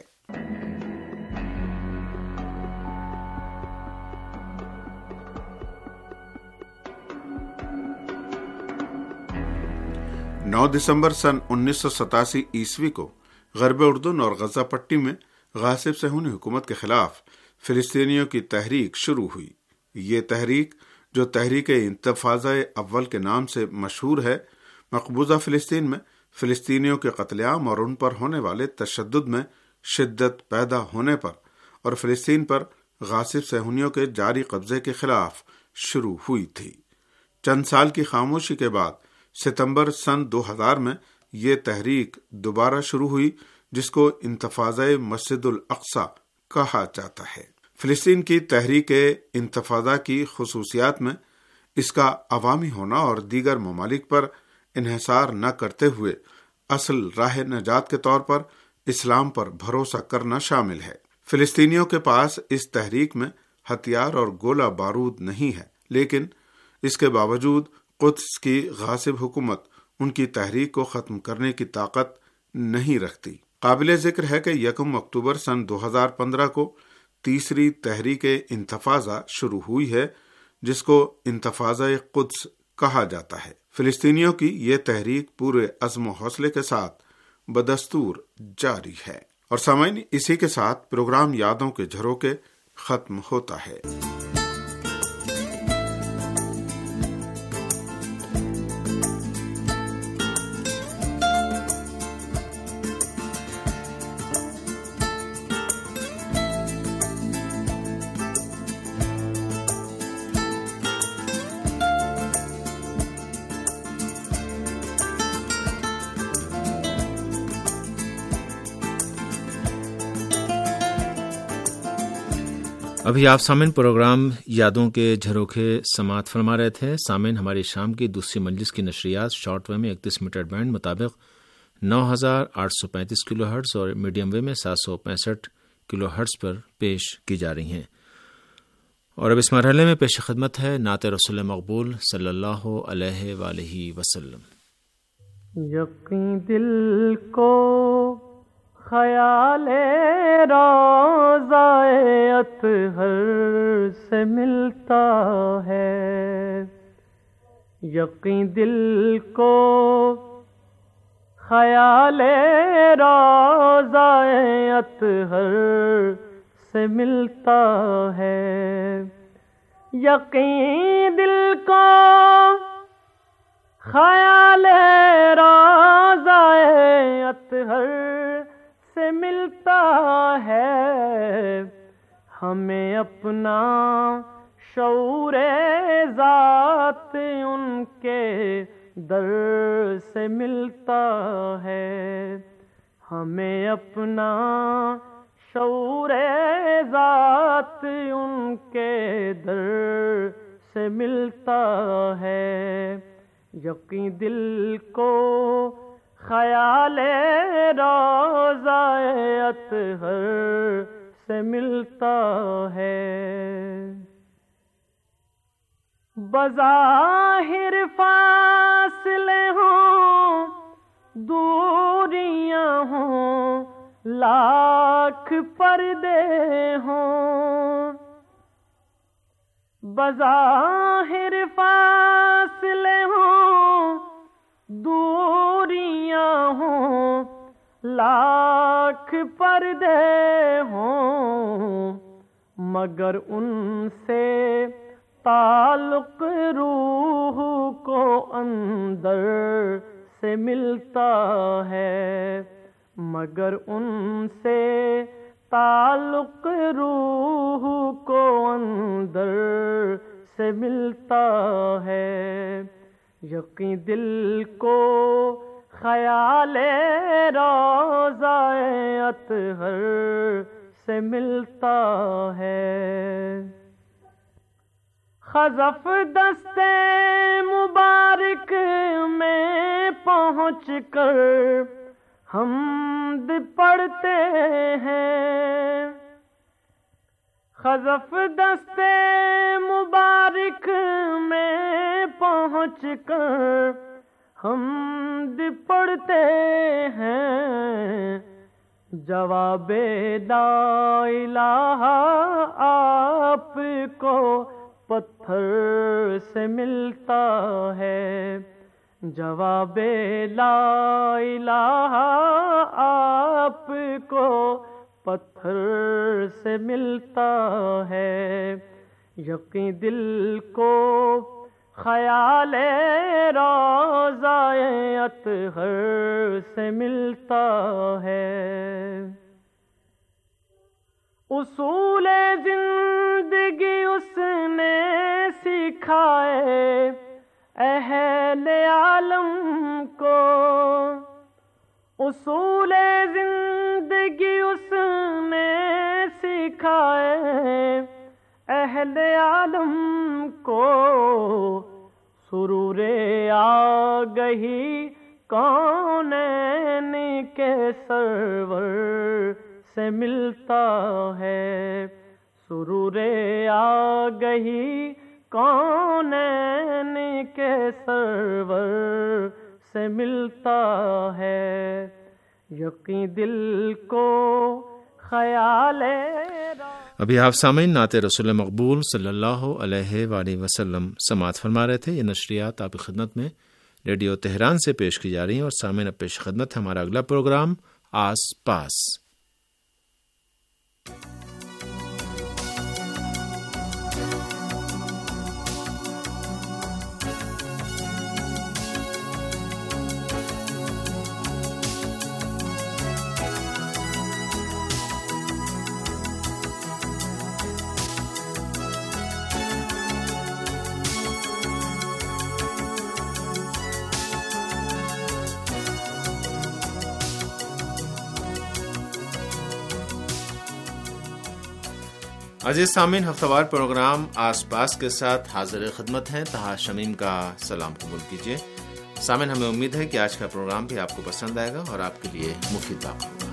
نو دسمبر سن 1987 عیسوی کو غرب اردن اور غزہ پٹی میں غاصب صہیونی حکومت کے خلاف فلسطینیوں کی تحریک شروع ہوئی۔ یہ تحریک، جو تحریک انتفاضہ اول کے نام سے مشہور ہے، مقبوضہ فلسطین میں فلسطینیوں کے قتل عام اور ان پر ہونے والے تشدد میں شدت پیدا ہونے پر اور فلسطین پر غاصب صہیونیوں کے جاری قبضے کے خلاف شروع ہوئی تھی۔ چند سال کی خاموشی کے بعد ستمبر سن 2000 میں یہ تحریک دوبارہ شروع ہوئی، جس کو انتفاضہ مسجد الاقصی کہا جاتا ہے۔ فلسطین کی تحریک انتفاضہ کی خصوصیات میں اس کا عوامی ہونا اور دیگر ممالک پر انحصار نہ کرتے ہوئے اصل راہ نجات کے طور پر اسلام پر بھروسہ کرنا شامل ہے۔ فلسطینیوں کے پاس اس تحریک میں ہتھیار اور گولہ بارود نہیں ہے، لیکن اس کے باوجود قدس کی غاصب حکومت ان کی تحریک کو ختم کرنے کی طاقت نہیں رکھتی۔ قابل ذکر ہے کہ 1 اکتوبر سن 2015 کو تیسری تحریک انتفاضہ شروع ہوئی ہے، جس کو انتفاضہ قدس کہا جاتا ہے۔ فلسطینیوں کی یہ تحریک پورے عزم و حوصلے کے ساتھ بدستور جاری ہے۔ اور سامعین، اسی کے ساتھ پروگرام یادوں کے جھروکے ختم ہوتا ہے۔ ابھی آپ سامعین پروگرام یادوں کے جھروکے سماعت فرما رہے تھے۔ سامعین، ہماری شام کی دوسری مجلس کی نشریات شارٹ ویو میں 31 میٹر بینڈ مطابق 9835 کلو ہرٹز اور میڈیم ویو میں 765 کلو ہرٹز پر پیش کی جا رہی ہیں۔ اور اب اس مرحلے میں پیش خدمت ہے نعت رسول مقبول صلی اللہ علیہ وآلہ وسلم۔ یقین دل کو خیال روضہ اطہر سے ملتا ہے، یقین دل کو خیال روضہ اطہر سے ملتا ہے، یقین دل کو خیال روضہ اطہر سے ملتا ہے، ہمیں اپنا شعور ذات ان کے در سے ملتا ہے، ہمیں اپنا شعور ذات ان کے در سے ملتا ہے، یقین دل کو خیال روضہ اطہر سے ملتا ہے، بظاہر فاصلے ہوں دوریاں ہوں لاکھ پردے ہوں، بظاہر فاصلے ہوں دوریاں ہوں لاکھ پردے ہوں، مگر ان سے تعلق روح کو اندر سے ملتا ہے، مگر ان سے تعلق روح کو اندر سے ملتا ہے، یقین دل کو خیال روضہ اطہر سے ملتا ہے، خزف دستے مبارک میں پہنچ کر حمد پڑھتے ہیں، خزف دستے مبارک میں پہنچ کر حمد پڑھتے ہیں، جواب لا الہ آپ کو پتھر سے ملتا ہے، جواب لا الہ آپ کو پتھر سے ملتا ہے، یقین دل کو خیال روضہ اطہر سے ملتا ہے، اصول زندگی اس نے سکھائے اہل عالم کو، اصول زندگی اس نے سکھائے اہل عالم کو، سرور آگہی کونین کے سرور سے ملتا ہے، سرور آگہی کونین کے سرور سے ملتا ہے، یقین دل کو خیال ابھی آپ سامعین نعت رسول مقبول صلی اللہ علیہ وآلہ وسلم سماعت فرما رہے تھے۔ یہ نشریات آپ کی خدمت میں ریڈیو تہران سے پیش کی جا رہی ہیں، اور سامعین اب پیش خدمت ہے ہمارا اگلا پروگرام آس پاس۔ عزیز سامعین، ہفتہ وار پروگرام آس پاس کے ساتھ حاضر خدمت ہیں۔ طہا شمیم کا سلام قبول کیجیے۔ سامعین، ہمیں امید ہے کہ آج کا پروگرام بھی آپ کو پسند آئے گا اور آپ کے لیے مفید واقع ہوگا۔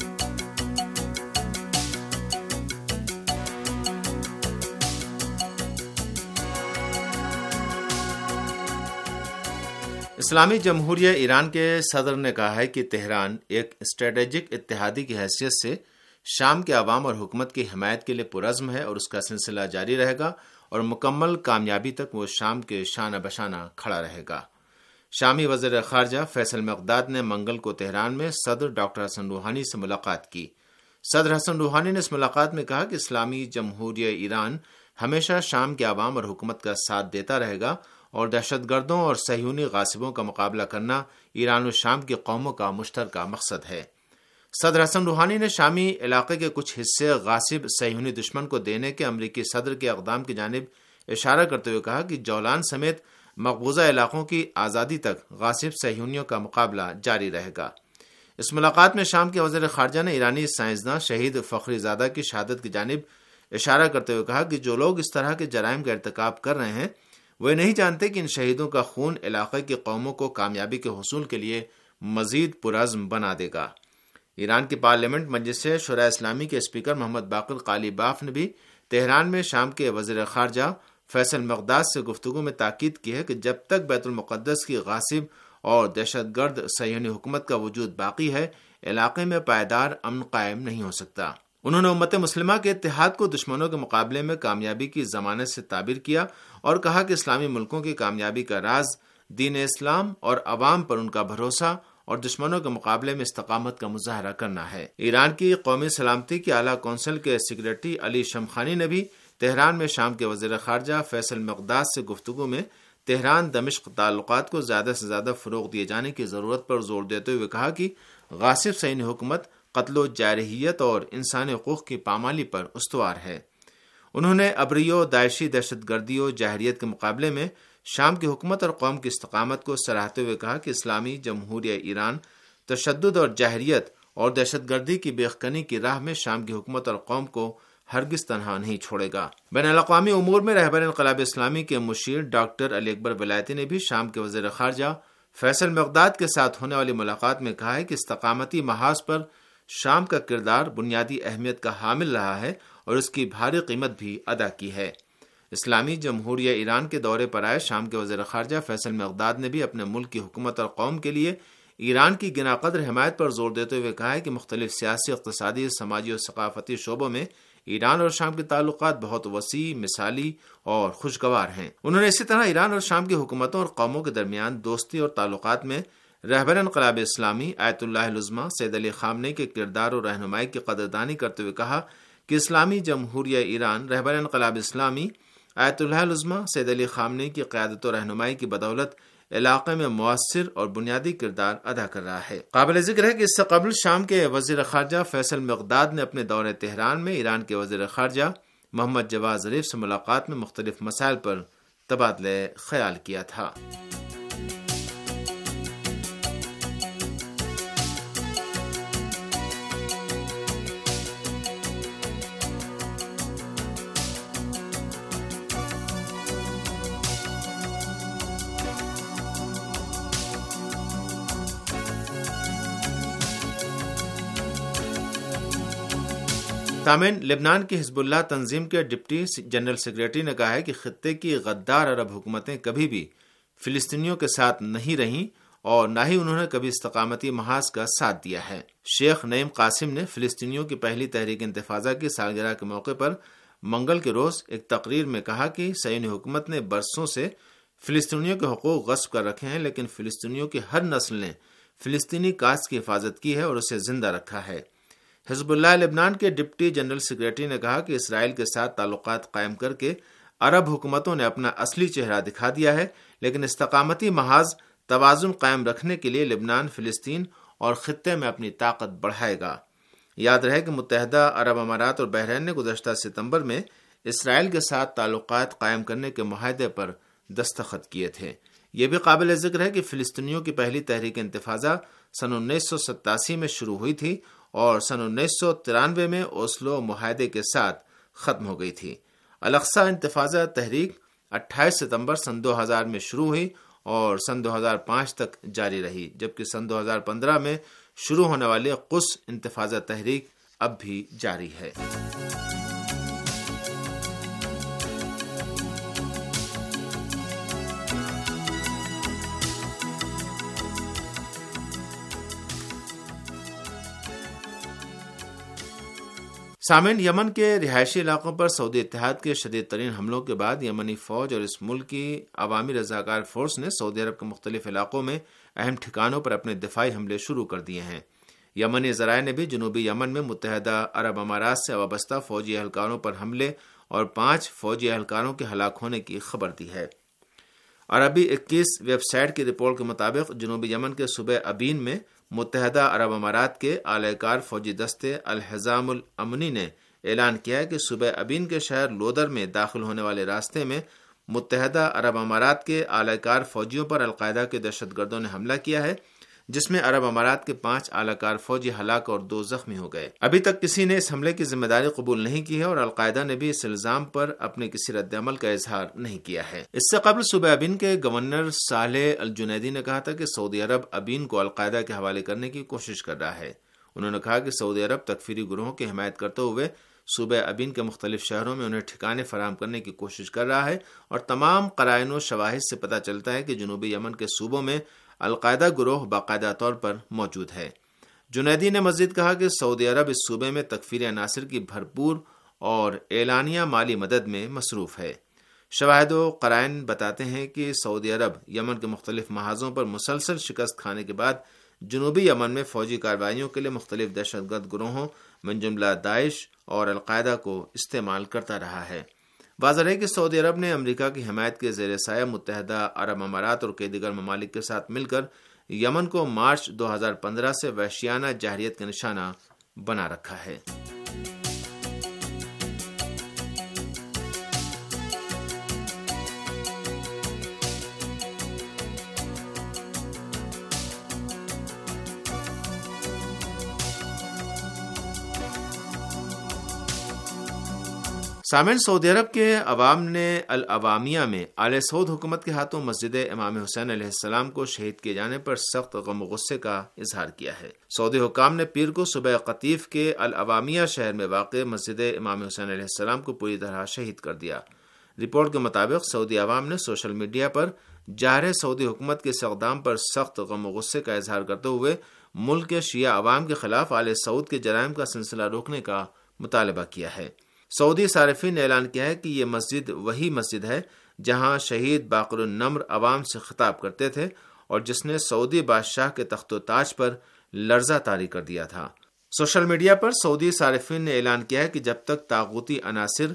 اسلامی جمہوریہ ایران کے صدر نے کہا ہے کہ تہران ایک اسٹریٹجک اتحادی کی حیثیت سے شام کے عوام اور حکومت کی حمایت کے لیے پرعزم ہے، اور اس کا سلسلہ جاری رہے گا اور مکمل کامیابی تک وہ شام کے شانہ بشانہ کھڑا رہے گا۔ شامی وزیر خارجہ فیصل مقداد نے منگل کو تہران میں صدر ڈاکٹر حسن روحانی سے ملاقات کی۔ صدر حسن روحانی نے اس ملاقات میں کہا کہ اسلامی جمہوریہ ایران ہمیشہ شام کے عوام اور حکومت کا ساتھ دیتا رہے گا، اور دہشت گردوں اور صہیونی غاصبوں کا مقابلہ کرنا ایران و شام کی قوموں کا مشترکہ مقصد ہے۔ صدر حسن روحانی نے شامی علاقے کے کچھ حصے غاصب صہیونی دشمن کو دینے کے امریکی صدر کے اقدام کی جانب اشارہ کرتے ہوئے کہا کہ جولان سمیت مقبوضہ علاقوں کی آزادی تک غاصب صہیونیوں کا مقابلہ جاری رہے گا۔ اس ملاقات میں شام کے وزیر خارجہ نے ایرانی سائنسداں شہید فخری زادہ کی شہادت کی جانب اشارہ کرتے ہوئے کہا کہ جو لوگ اس طرح کے جرائم کا ارتکاب کر رہے ہیں وہ نہیں جانتے کہ ان شہیدوں کا خون علاقے کی قوموں کو کامیابی کے حصول کے لیے مزید پرعزم بنا دے گا۔ ایران کی پارلیمنٹ مجلس شورا اسلامی کے اسپیکر محمد باقر قالیباف نے بھی تہران میں شام کے وزیر خارجہ فیصل مقداد سے گفتگو میں تاکید کی ہے کہ جب تک بیت المقدس کی غاصب اور دہشت گرد صہیونی حکومت کا وجود باقی ہے، علاقے میں پائیدار امن قائم نہیں ہو سکتا۔ انہوں نے امت مسلمہ کے اتحاد کو دشمنوں کے مقابلے میں کامیابی کی ضمانت سے تعبیر کیا اور کہا کہ اسلامی ملکوں کی کامیابی کا راز دین اسلام اور عوام پر ان کا بھروسہ اور دشمنوں کے مقابلے میں استقامت کا مظاہرہ کرنا ہے۔ ایران کی قومی سلامتی کی اعلیٰ کونسل کے سیکریٹری علی شمخانی نے بھی تہران میں شام کے وزیر خارجہ فیصل مقداد سے گفتگو میں تہران دمشق تعلقات کو زیادہ سے زیادہ فروغ دیے جانے کی ضرورت پر زور دیتے ہوئے کہا کہ غاصب صہیونی حکومت قتل و جارحیت اور انسانی حقوق کی پامالی پر استوار ہے۔ انہوں نے ابریو داعشی دہشت گردی و جاہریت کے مقابلے میں شام کی حکومت اور قوم کی استقامت کو سراہتے ہوئے کہا کہ اسلامی جمہوریہ ایران تشدد اور جاہریت اور دہشت گردی کی بے یقینی کی راہ میں شام کی حکومت اور قوم کو ہرگز تنہا نہیں چھوڑے گا۔ بین الاقوامی امور میں رہبر انقلاب اسلامی کے مشیر ڈاکٹر علی اکبر ولایتی نے بھی شام کے وزیر خارجہ فیصل مقداد کے ساتھ ہونے والی ملاقات میں کہا ہے کہ استقامتی محاذ پر شام کا کردار بنیادی اہمیت کا حامل رہا ہے اور اس کی بھاری قیمت بھی ادا کی ہے۔ اسلامی جمہوریہ ایران کے دورے پر آئے شام کے وزیر خارجہ فیصل مقداد نے بھی اپنے ملک کی حکومت اور قوم کے لیے ایران کی گنا قدر حمایت پر زور دیتے ہوئے کہا ہے کہ مختلف سیاسی، اقتصادی، سماجی اور ثقافتی شعبوں میں ایران اور شام کے تعلقات بہت وسیع، مثالی اور خوشگوار ہیں۔ انہوں نے اسی طرح ایران اور شام کی حکومتوں اور قوموں کے درمیان دوستی اور تعلقات میں رہبر انقلاب اسلامی آیت اللہ العظمہ سید علی خامنئی کے کردار اور رہنمائی کی قدردانی کرتے ہوئے کہا کہ اسلامی جمہوریہ ایران رہبر انقلاب اسلامی آیت اللہ العظمہ سید علی خامنئی کی قیادت و رہنمائی کی بدولت علاقے میں مؤثر اور بنیادی کردار ادا کر رہا ہے۔ قابل ذکر ہے کہ اس سے قبل شام کے وزیر خارجہ فیصل مقداد نے اپنے دورے تہران میں ایران کے وزیر خارجہ محمد جواد ظریف سے ملاقات میں مختلف مسائل پر تبادلہ خیال کیا تھا۔ سامعین، لبنان کی حزب اللہ تنظیم کے ڈپٹی جنرل سیکریٹری نے کہا ہے کہ خطے کی غدار عرب حکومتیں کبھی بھی فلسطینیوں کے ساتھ نہیں رہیں اور نہ ہی انہوں نے کبھی استقامتی محاذ کا ساتھ دیا ہے۔ شیخ نعیم قاسم نے فلسطینیوں کی پہلی تحریک انتفاضہ کی سالگرہ کے موقع پر منگل کے روز ایک تقریر میں کہا کہ صہیونی حکومت نے برسوں سے فلسطینیوں کے حقوق غصب کر رکھے ہیں، لیکن فلسطینیوں کی ہر نسل نے فلسطینی کاسٹ کی حفاظت کی ہے اور اسے زندہ رکھا ہے۔ حزب اللہ لبنان کے ڈپٹی جنرل سیکریٹری نے کہا کہ اسرائیل کے ساتھ تعلقات قائم کر کے عرب حکومتوں نے اپنا اصلی چہرہ دکھا دیا ہے، لیکن استقامتی محاذ توازن قائم رکھنے کے لیے لبنان فلسطین اور خطے میں اپنی طاقت بڑھائے گا۔ یاد رہے کہ متحدہ عرب امارات اور بحرین نے گزشتہ ستمبر میں اسرائیل کے ساتھ تعلقات قائم کرنے کے معاہدے پر دستخط کیے تھے۔ یہ بھی قابل ذکر ہے کہ فلسطینیوں کی پہلی تحریک انتفاضہ سن 1987 میں شروع ہوئی تھی اور سن 1993 میں اوسلو معاہدے کے ساتھ ختم ہو گئی تھی۔ الاقصی انتفاضہ تحریک 28 ستمبر سن 2000 میں شروع ہوئی اور سن 2005 تک جاری رہی، جبکہ سن 2015 میں شروع ہونے والی قدس انتفاضہ تحریک اب بھی جاری ہے۔ سامعین، یمن کے رہائشی علاقوں پر سعودی اتحاد کے شدید ترین حملوں کے بعد یمنی فوج اور اس ملک کی عوامی رضاکار فورس نے سعودی عرب کے مختلف علاقوں میں اہم ٹھکانوں پر اپنے دفاعی حملے شروع کر دیے ہیں۔ یمنی ذرائع نے بھی جنوبی یمن میں متحدہ عرب امارات سے وابستہ فوجی اہلکاروں پر حملے اور 5 فوجی اہلکاروں کے ہلاک ہونے کی خبر دی ہے۔ عربی 21 ویب سائٹ کی رپورٹ کے مطابق جنوبی یمن کے صوبہ ابین میں متحدہ عرب امارات کے اعلی کار فوجی دستے الحزام الامنی نے اعلان کیا ہے کہ صوبہ ابین کے شہر لودر میں داخل ہونے والے راستے میں متحدہ عرب امارات کے اعلی کار فوجیوں پر القاعدہ کے دہشت گردوں نے حملہ کیا ہے، جس میں عرب امارات کے 5 اعلی کار فوجی ہلاک اور 2 زخمی ہو گئے۔ ابھی تک کسی نے اس حملے کی ذمہ داری قبول نہیں کی ہے اور القاعدہ نے بھی اس الزام پر اپنے کسی رد عمل کا اظہار نہیں کیا ہے۔ اس سے قبل صوبہ ابین کے گورنر صالح الجنیدی نے کہا تھا کہ سعودی عرب ابین کو القاعدہ کے حوالے کرنے کی کوشش کر رہا ہے۔ انہوں نے کہا کہ سعودی عرب تکفیری گروہوں کی حمایت کرتے ہوئے صوبہ ابین کے مختلف شہروں میں انہیں ٹھکانے فراہم کرنے کی کوشش کر رہا ہے اور تمام قرائن و شواہد سے پتہ چلتا ہے کہ جنوبی یمن کے صوبوں میں القاعدہ گروہ باقاعدہ طور پر موجود ہے۔ جنیدی نے مزید کہا کہ سعودی عرب اس صوبے میں تکفیری عناصر کی بھرپور اور اعلانیہ مالی مدد میں مصروف ہے۔ شواہد و قرائن بتاتے ہیں کہ سعودی عرب یمن کے مختلف محاذوں پر مسلسل شکست کھانے کے بعد جنوبی یمن میں فوجی کارروائیوں کے لیے مختلف دہشت گرد گروہوں من جملہ داعش اور القاعدہ کو استعمال کرتا رہا ہے۔ واضح ہے کہ سعودی عرب نے امریکہ کی حمایت کے زیر سایہ متحدہ عرب امارات اور کئی دیگر ممالک کے ساتھ مل کر یمن کو مارچ 2015 سے وحشیانہ جارحیت کا نشانہ بنا رکھا ہے۔ سامعین، سعودی عرب کے عوام نے العوامیہ میں آل سعود حکومت کے ہاتھوں مسجد امام حسین علیہ السلام کو شہید کیے جانے پر سخت غم و غصے کا اظہار کیا ہے۔ سعودی حکام نے پیر کو صوبہ قطیف کے العوامیہ شہر میں واقع مسجد امام حسین علیہ السلام کو پوری طرح شہید کر دیا۔ رپورٹ کے مطابق سعودی عوام نے سوشل میڈیا پر جارح سعودی حکومت کے اس اقدام پر سخت غم و غصے کا اظہار کرتے ہوئے ملک کے شیعہ عوام کے خلاف آل سعود کے جرائم کا سلسلہ روکنے کا مطالبہ کیا ہے۔ سعودی صارفین نے اعلان کیا ہے کہ یہ مسجد وہی مسجد ہے جہاں شہید باقر النمر عوام سے خطاب کرتے تھے اور جس نے سعودی بادشاہ کے تخت و تاج پر لرزہ طاری کر دیا تھا۔ سوشل میڈیا پر سعودی صارفین نے اعلان کیا ہے کہ جب تک طاغوتی عناصر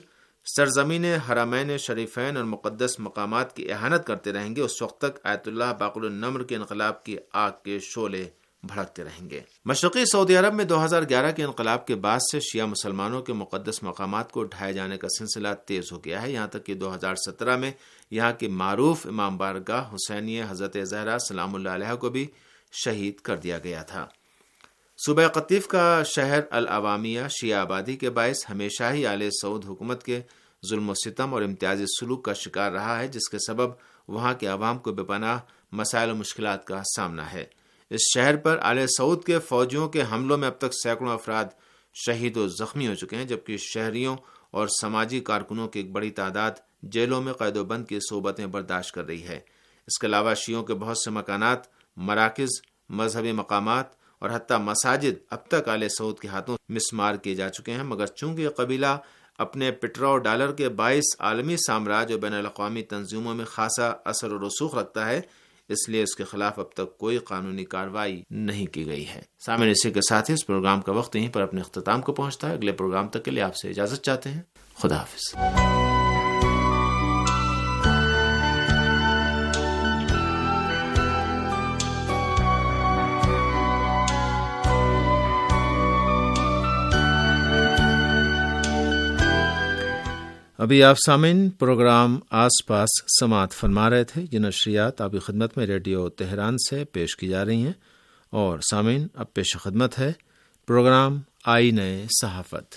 سرزمین حرمین شریفین اور مقدس مقامات کی اہانت کرتے رہیں گے، اس وقت تک آیت اللہ باقر النمر کے انقلاب کی آگ کے شعلے بھڑکتے رہیں گے۔ مشرقی سعودی عرب میں 2011 کے انقلاب کے بعد سے شیعہ مسلمانوں کے مقدس مقامات کو ڈھائے جانے کا سلسلہ تیز ہو گیا ہے، یہاں تک کہ 2017 میں یہاں کی معروف امام بارگاہ حسینیہ حضرت زہرا سلام اللہ علیہ کو بھی شہید کر دیا گیا تھا۔ صوبہ قطیف کا شہر العوامیہ شیعہ آبادی کے باعث ہمیشہ ہی آل سعود حکومت کے ظلم و ستم اور امتیازی سلوک کا شکار رہا ہے، جس کے سبب وہاں کے عوام کو بے پناہ مسائل و مشکلات کا سامنا ہے۔ اس شہر پر آل سعود کے فوجیوں کے حملوں میں اب تک سینکڑوں افراد شہید و زخمی ہو چکے ہیں، جبکہ شہریوں اور سماجی کارکنوں کی ایک بڑی تعداد جیلوں میں قید و بند کی صعوبتیں برداشت کر رہی ہے۔ اس کے علاوہ شیعوں کے بہت سے مکانات، مراکز، مذہبی مقامات اور حتیٰ مساجد اب تک آل سعود کے ہاتھوں مسمار کیے جا چکے ہیں، مگر چونکہ یہ قبیلہ اپنے پٹرول ڈالر کے باعث عالمی سامراج اور بین الاقوامی تنظیموں میں خاصا اثر و رسوخ رکھتا ہے، اس لیے اس کے خلاف اب تک کوئی قانونی کارروائی نہیں کی گئی ہے۔ سامعین، اسی کے ساتھ ہی اس پروگرام کا وقت یہیں پر اپنے اختتام کو پہنچتا ہے۔ اگلے پروگرام تک کے لیے آپ سے اجازت چاہتے ہیں۔ خدا حافظ۔ ابھی آپ سامعین پروگرام آس پاس سماعت فرما رہے تھے، یہ نشریات آپ کی خدمت میں ریڈیو تہران سے پیش کی جا رہی ہیں، اور سامعین اب پیش خدمت ہے پروگرام آئینہ صحافت۔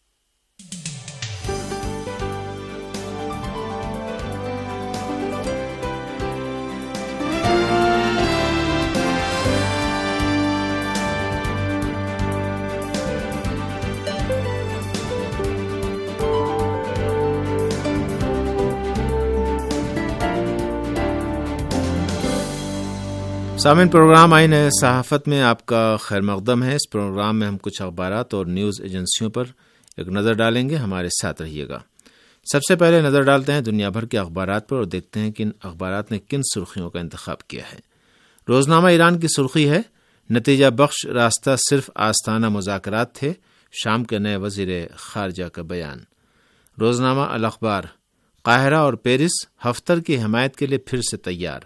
سامعین، پروگرام آئینہ صحافت میں آپ کا خیر مقدم ہے۔ اس پروگرام میں ہم کچھ اخبارات اور نیوز ایجنسیوں پر ایک نظر ڈالیں گے، ہمارے ساتھ رہیے گا۔ سب سے پہلے نظر ڈالتے ہیں دنیا بھر کے اخبارات پر اور دیکھتے ہیں کہ ان اخبارات نے کن سرخیوں کا انتخاب کیا ہے۔ روزنامہ ایران کی سرخی ہے، نتیجہ بخش راستہ صرف آستانہ مذاکرات تھے، شام کے نئے وزیر خارجہ کا بیان۔ روزنامہ الاخبار، قاہرہ اور پیرس ہفتر کی حمایت کے لیے پھر سے تیار۔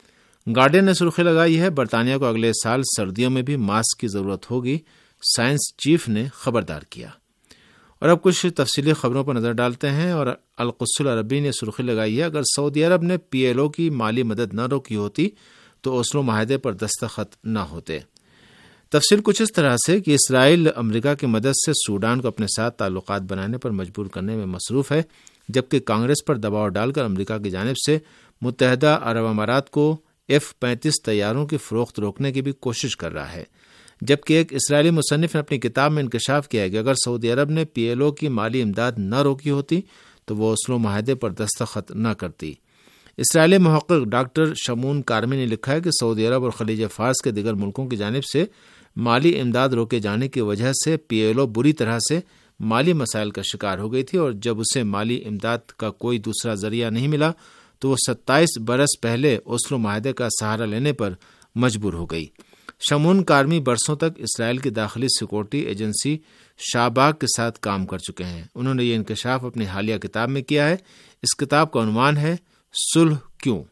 گارڈین نے سرخی لگائی ہے، برطانیہ کو اگلے سال سردیوں میں بھی ماسک کی ضرورت ہوگی، سائنس چیف نے خبردار کیا۔ اور اب کچھ تفصیلی خبروں پر نظر ڈالتے ہیں، اور القدس العربی نے سرخی لگائی ہے، اگر سعودی عرب نے PLO کی مالی مدد نہ روکی ہوتی تو اوسلو معاہدے پر دستخط نہ ہوتے۔ تفصیل کچھ اس طرح سے کہ اسرائیل امریکہ کی مدد سے سوڈان کو اپنے ساتھ تعلقات بنانے پر مجبور کرنے میں مصروف ہے، جبکہ کانگریس پر دباؤ ڈال کر امریکہ کی جانب سے متحدہ عرب امارات کو F-35 طیاروں کی فروخت روکنے کی بھی کوشش کر رہا ہے۔ جبکہ ایک اسرائیلی مصنف نے اپنی کتاب میں انکشاف کیا ہے کہ اگر سعودی عرب نے PLO کی مالی امداد نہ روکی ہوتی تو وہ اوسلو معاہدے پر دستخط نہ کرتی۔ اسرائیلی محقق ڈاکٹر شمون کارمی نے لکھا ہے کہ سعودی عرب اور خلیج فارس کے دیگر ملکوں کی جانب سے مالی امداد روکے جانے کی وجہ سے PLO بری طرح سے مالی مسائل کا شکار ہو گئی تھی، اور جب اسے مالی امداد کا کوئی دوسرا ذریعہ نہیں ملا تو وہ 27 برس پہلے اوسلو معاہدے کا سہارا لینے پر مجبور ہو گئی۔ شمون کارمی برسوں تک اسرائیل کی داخلی سیکورٹی ایجنسی شاباک کے ساتھ کام کر چکے ہیں۔ انہوں نے یہ انکشاف اپنی حالیہ کتاب میں کیا ہے۔ اس کتاب کا عنوان ہے صلح کیوں؟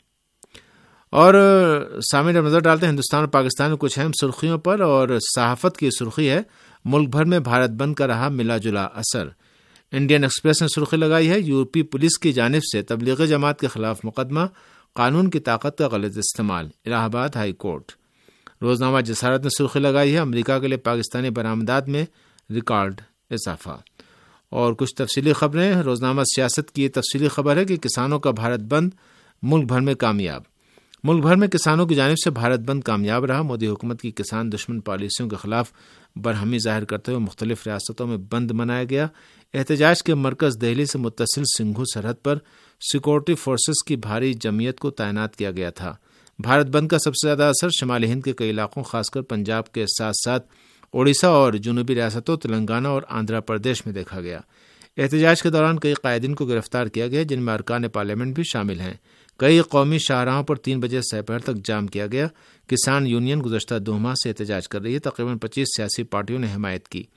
اور سامعین اب نظر ڈالتے ہیں ہندوستان اور پاکستان میں کچھ اہم سرخیوں پر، اور صحافت کی سرخی ہے، ملک بھر میں بھارت بند کا رہا ملا جلا اثر۔ انڈین ایکسپریس نے سرخی لگائی ہے، یورپی پولیس کی جانب سے تبلیغی جماعت کے خلاف مقدمہ، قانون کی طاقت کا غلط استعمال، الہ آباد ہائی کورٹ۔ روزنامہ جسارت نے سرخی لگائی ہے، امریکہ کے لیے پاکستانی برآمدات میں ریکارڈ اضافہ۔ اور کچھ تفصیلی خبریں، روزنامہ سیاست کی یہ تفصیلی خبر ہے کہ کسانوں کا بھارت بند ملک بھر میں کامیاب۔ ملک بھر میں کسانوں کی جانب سے بھارت بند کامیاب رہا۔ مودی حکومت کی کسان دشمن پالیسیوں کے خلاف برہمی ظاہر کرتے ہوئے مختلف ریاستوں میں بند منایا گیا۔ احتجاج کے مرکز دہلی سے متصل سنگھو سرحد پر سیکورٹی فورسز کی بھاری جمعیت کو تعینات کیا گیا تھا۔ بھارت بند کا سب سے زیادہ اثر شمالی ہند کے کئی علاقوں، خاص کر پنجاب کے ساتھ ساتھ اڑیسہ اور جنوبی ریاستوں تلنگانہ اور آندھرا پردیش میں دیکھا گیا۔ احتجاج کے دوران کئی قائدین کو گرفتار کیا گیا، جن میں ارکان پارلیمنٹ بھی شامل ہیں۔ کئی قومی شاہراہوں پر 3 بجے سے دوپہر تک جام کیا گیا۔ کسان یونین گزشتہ 2 ماہ سے احتجاج کر رہی ہے۔ تقریباً 25 سیاسی پارٹیوں نے حمایت کی۔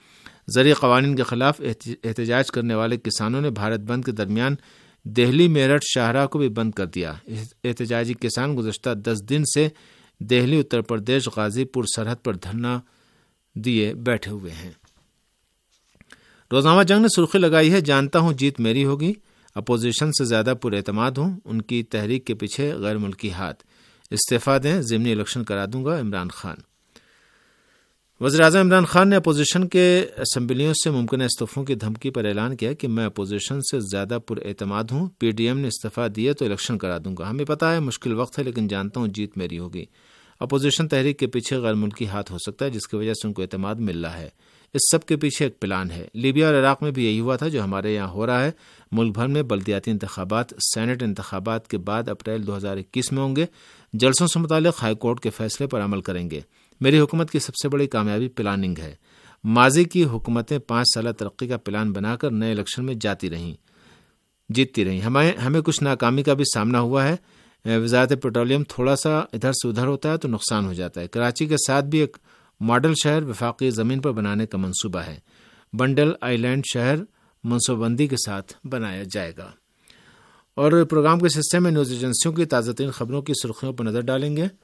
زرعی قوانین کے خلاف احتجاج کرنے والے کسانوں نے بھارت بند کے درمیان دہلی میرٹھ شاہراہ کو بھی بند کر دیا۔ احتجاجی کسان گزشتہ 10 دن سے دہلی اتر پردیش غازی پور سرحد پر دھرنا دیے بیٹھے ہوئے ہیں۔ روزنامہ جنگ نے سرخی لگائی ہے، جانتا ہوں جیت میری ہوگی، اپوزیشن سے زیادہ پر اعتماد ہوں، ان کی تحریک کے پیچھے غیر ملکی ہاتھ، استعفیٰ دیں، ضمنی الیکشن کرا دوں گا عمران خان۔ وزیراعظم عمران خان نے اپوزیشن کے اسمبلیوں سے ممکنہ استعفوں کی دھمکی پر اعلان کیا کہ میں اپوزیشن سے زیادہ پر اعتماد ہوں، پی ڈی ایم نے استعفیٰ دیے تو الیکشن کرا دوں گا، ہمیں پتا ہے مشکل وقت ہے لیکن جانتا ہوں جیت میری ہوگی۔ اپوزیشن تحریک کے پیچھے غیر ملکی ہاتھ ہو سکتا ہے جس کی وجہ سے ان کو اعتماد مل رہا ہے، اس سب کے پیچھے ایک پلان ہے۔ لیبیا اور عراق میں بھی یہی ہوا تھا جو ہمارے یہاں ہو رہا ہے۔ ملک بھر میں بلدیاتی انتخابات سینٹ انتخابات کے بعد اپریل 2021 میں ہوں گے۔ جلسوں سے متعلق ہائی کورٹ کے فیصلے پر عمل کریں گے۔ میری حکومت کی سب سے بڑی کامیابی پلاننگ ہے۔ ماضی کی حکومتیں 5 سالہ ترقی کا پلان بنا کر نئے الیکشن میں جیتتی رہیں۔ ہمیں کچھ ناکامی کا بھی سامنا ہوا ہے۔ وزارت پیٹرولیم تھوڑا سا ادھر سے ادھر ہوتا ہے تو نقصان ہو جاتا ہے۔ کراچی کے ساتھ بھی ایک ماڈل شہر وفاقی زمین پر بنانے کا منصوبہ ہے۔ بنڈل آئی لینڈ شہر منصوبہ بندی کے ساتھ بنایا جائے گا۔ اور پروگرام کے حصے میں نیوز ایجنسیوں کی تازہ ترین خبروں کی سرخیوں پر نظر ڈالیں گے۔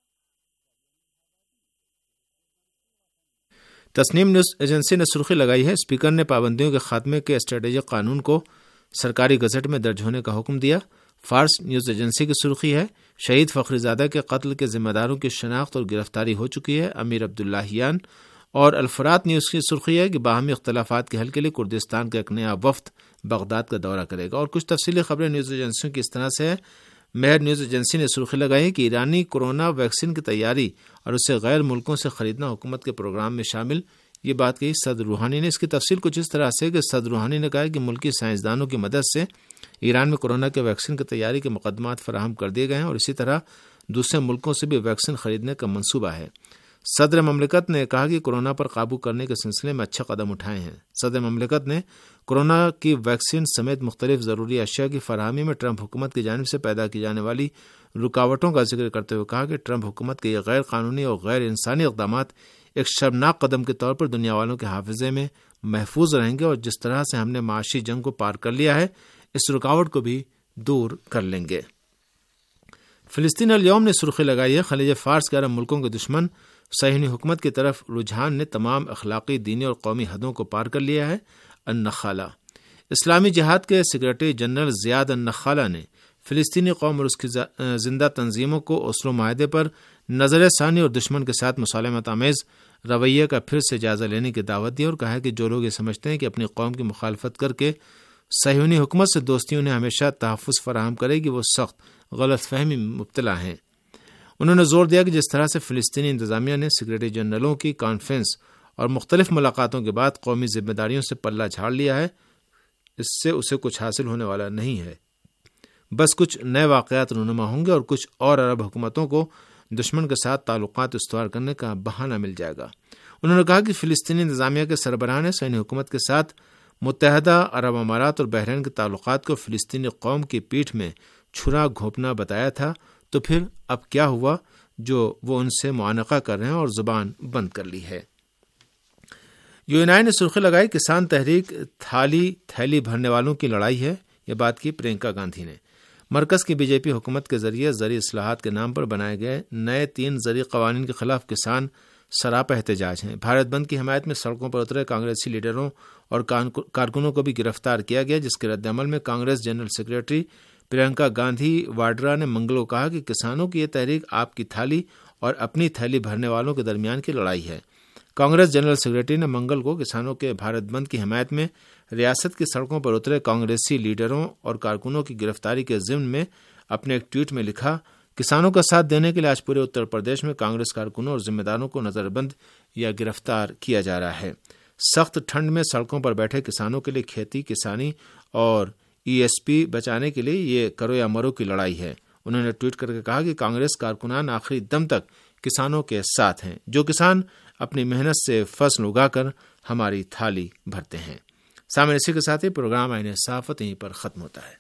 تسنیم نیوز ایجنسی نے سرخی لگائی ہے، اسپیکر نے پابندیوں کے خاتمے کے اسٹریٹجک قانون کو سرکاری گزٹ میں درج ہونے کا حکم دیا۔ فارس نیوز ایجنسی کی سرخی ہے، شہید فخری زادہ کے قتل کے ذمہ داروں کی شناخت اور گرفتاری ہو چکی ہے، امیر عبداللہیان۔ اور الفرات نیوز کی سرخی ہے کہ باہمی اختلافات کے حل کے لیے کردستان کا ایک نیا وفد بغداد کا دورہ کرے گا۔ اور کچھ تفصیلی خبریں نیوز ایجنسیوں کی اس طرح سے ہے۔ مہر نیوز ایجنسی نے سرخی لگائی کہ ایرانی کورونا ویکسین کی تیاری اور اسے غیر ملکوں سے خریدنا حکومت کے پروگرام میں شامل، یہ بات کہی صدر روحانی نے۔ اس کی تفصیل کچھ اس طرح سے کہ صدر روحانی نے کہا کہ ملکی سائنسدانوں کی مدد سے ایران میں کورونا کے ویکسین کی تیاری کے مقدمات فراہم کر دیے گئے ہیں اور اسی طرح دوسرے ملکوں سے بھی ویکسین خریدنے کا منصوبہ ہے۔ صدر مملکت نے کہا کہ کورونا پر قابو کرنے کے سلسلے میں اچھے قدم اٹھائے ہیں۔ صدر مملکت نے کورونا کی ویکسین سمیت مختلف ضروری اشیاء کی فراہمی میں ٹرمپ حکومت کی جانب سے پیدا کی جانے والی رکاوٹوں کا ذکر کرتے ہوئے کہا کہ ٹرمپ حکومت کے یہ غیر قانونی اور غیر انسانی اقدامات ایک شرمناک قدم کے طور پر دنیا والوں کے حافظے میں محفوظ رہیں گے اور جس طرح سے ہم نے معاشی جنگ کو پار کر لیا ہے اس رکاوٹ کو بھی دور کر لیں گے۔ فلسطین الیوم نے سرخی لگائی ہے، خلیج فارس کے عرب ملکوں کے دشمن صہیونی حکومت کی طرف رجحان نے تمام اخلاقی، دینی اور قومی حدوں کو پار کر لیا ہے۔ النخالہ اسلامی جہاد کے سیکرٹری جنرل زیاد النخالہ نے فلسطینی قوم اور اس کی زندہ تنظیموں کو اوسلو معاہدے پر نظر ثانی اور دشمن کے ساتھ مسالمت آمیز رویے کا پھر سے جائزہ لینے کی دعوت دی اور کہا کہ جو لوگ یہ سمجھتے ہیں کہ اپنی قوم کی مخالفت کر کے صہیونی حکومت سے دوستی انہیں ہمیشہ تحفظ فراہم کرے گی، وہ سخت غلط فہمی مبتلا ہیں۔ انہوں نے زور دیا کہ جس طرح سے فلسطینی انتظامیہ نے سیکرٹری جنرلوں کی کانفرنس اور مختلف ملاقاتوں کے بعد قومی ذمہ داریوں سے پلہ جھاڑ لیا ہے، اس سے اسے کچھ حاصل ہونے والا نہیں ہے، بس کچھ نئے واقعات رونما ہوں گے اور کچھ اور عرب حکومتوں کو دشمن کے ساتھ تعلقات استوار کرنے کا بہانہ مل جائے گا۔ انہوں نے کہا کہ فلسطینی انتظامیہ کے سربراہ نے صہیونی حکومت کے ساتھ متحدہ عرب امارات اور بحرین کے تعلقات کو فلسطینی قوم کی پیٹھ میں چھرا گھونپنا بتایا تھا، تو پھر اب کیا ہوا جو وہ ان سے معانقہ کر رہے ہیں اور زبان بند کر لی ہے۔ UNI نے سرخی لگائی کسان تحریک تھیلی بھرنے والوں کی لڑائی ہے، یہ بات کی پرینکا گاندھی نے۔ مرکز کی BJP حکومت کے ذریعے زرعی اصلاحات کے نام پر بنائے گئے نئے 3 زرعی قوانین کے خلاف کسان سراپا احتجاج ہیں۔ بھارت بند کی حمایت میں سڑکوں پر اترے کانگریسی لیڈروں اور کارکنوں کو بھی گرفتار کیا گیا، جس کے رد عمل میں کانگریس جنرل سیکرٹری پرینکا گاندھی واڈرا نے منگل کو کہا کہ کسانوں کی یہ تحریک آپ کی تھالی اور اپنی تھیلی بھرنے والوں کے درمیان کی لڑائی ہے۔ کانگریس جنرل سیکرٹری نے منگل کو کسانوں کے بھارت بند کی حمایت میں ریاست کی سڑکوں پر اترے کانگریسی لیڈروں اور کارکنوں کی گرفتاری کے ضمن میں اپنے ایک ٹویٹ میں لکھا، کسانوں کا ساتھ دینے کے لیے آج پورے اتر پردیش میں کانگریس کارکنوں اور ذمہ داروں کو نظر بند یا گرفتار کیا جا رہا ہے۔ سخت ٹھنڈ میں سڑکوں پر بیٹھے کسانوں کے لیے کھیتی کسانی اور ESP بچانے کے لیے یہ کرو یا مرو کی لڑائی ہے۔ انہوں نے ٹویٹ کر کے کہا کہ کانگریس کارکنان آخری دم تک کسانوں کے ساتھ ہیں، جو کسان اپنی محنت سے فصل اگا کر ہماری تھالی بھرتے ہیں۔ سامعین، اسی کے ساتھ ہی پروگرام آئین صحافت یہیں پر ختم ہوتا ہے۔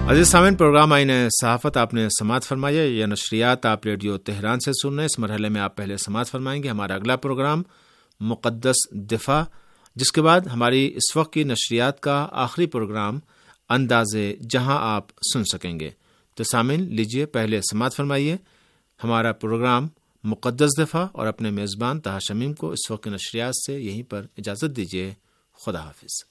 عزیز سامعین، پروگرام آئین صحافت آپ نے سماعت فرمایا. یہ نشریات آپ ریڈیو تہران سے سن رہے ہیں. اس مرحلے میں آپ پہلے سماعت فرمائیں گے ہمارا اگلا پروگرام مقدس دفاع، جس کے بعد ہماری اس وقت کی نشریات کا آخری پروگرام انداز جہاں آپ سن سکیں گے. تو سامعین، لیجیے پہلے سماعت فرمائیے ہمارا پروگرام مقدس دفاع، اور اپنے میزبان طاہر شمیم کو اس وقت کی نشریات سے یہیں پر اجازت دیجیے. خدا حافظ.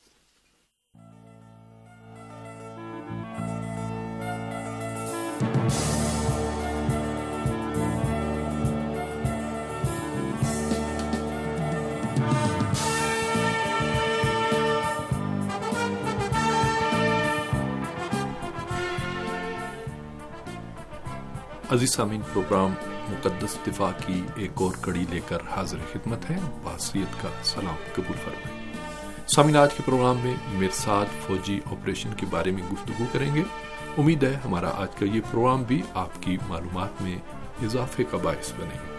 عزیز سامعین، پروگرام مقدس دفاع کی ایک اور کڑی لے کر حاضر خدمت ہے. بحثیت کا سلام قبول فرمائیں. سامعین، آج کے پروگرام میں مرصاد فوجی آپریشن کے بارے میں گفتگو کریں گے. امید ہے ہمارا آج کا یہ پروگرام بھی آپ کی معلومات میں اضافے کا باعث بنے گا.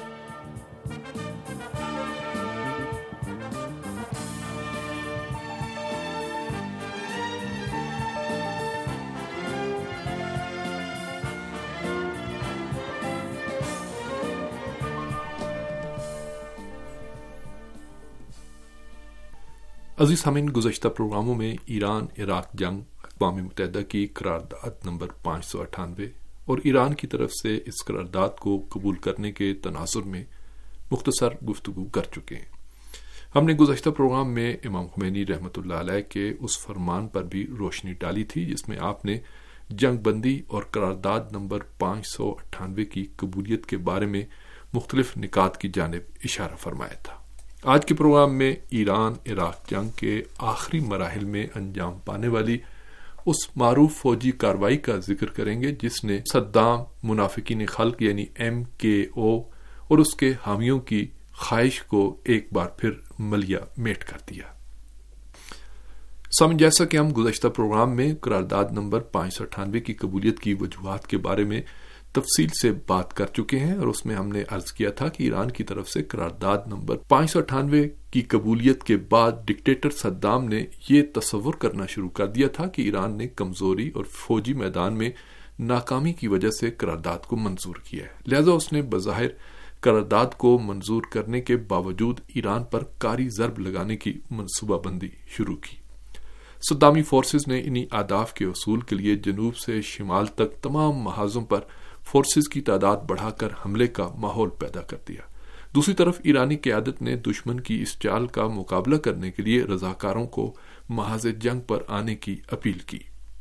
عزیز سامعین، گزشتہ پروگراموں میں ایران عراق جنگ، اقوام متحدہ کی قرارداد نمبر 598 اور ایران کی طرف سے اس قرارداد کو قبول کرنے کے تناظر میں مختصر گفتگو کر چکے ہیں. ہم نے گزشتہ پروگرام میں امام خمینی رحمۃ اللہ علیہ کے اس فرمان پر بھی روشنی ڈالی تھی جس میں آپ نے جنگ بندی اور قرارداد نمبر 598 کی قبولیت کے بارے میں مختلف نکات کی جانب اشارہ فرمایا تھا. آج کے پروگرام میں ایران عراق جنگ کے آخری مراحل میں انجام پانے والی اس معروف فوجی کارروائی کا ذکر کریں گے جس نے صدام منافقین خلق یعنی MKO اور اس کے حامیوں کی خواہش کو ایک بار پھر ملیا میٹ کر دیا. سامعین، جیسا کہ ہم گزشتہ پروگرام میں قرارداد نمبر 598 کی قبولیت کی وجوہات کے بارے میں تفصیل سے بات کر چکے ہیں، اور اس میں ہم نے عرض کیا تھا کہ ایران کی طرف سے قرارداد نمبر 598 کی قبولیت کے بعد ڈکٹیٹر صدام نے یہ تصور کرنا شروع کر دیا تھا کہ ایران نے کمزوری اور فوجی میدان میں ناکامی کی وجہ سے قرارداد کو منظور کیا ہے. لہذا اس نے بظاہر قرارداد کو منظور کرنے کے باوجود ایران پر کاری ضرب لگانے کی منصوبہ بندی شروع کی. صدامی فورسز نے انہی اہداف کے حصول کے لیے جنوب سے شمال تک تمام محاذوں پر فورسز کی تعداد بڑھا کر حملے کا ماحول پیدا کر دیا. دوسری طرف ایرانی قیادت نے دشمن کی اس چال کا مقابلہ کرنے کے لیے رضاکاروں کو محاذ جنگ پر آنے کی اپیل کی.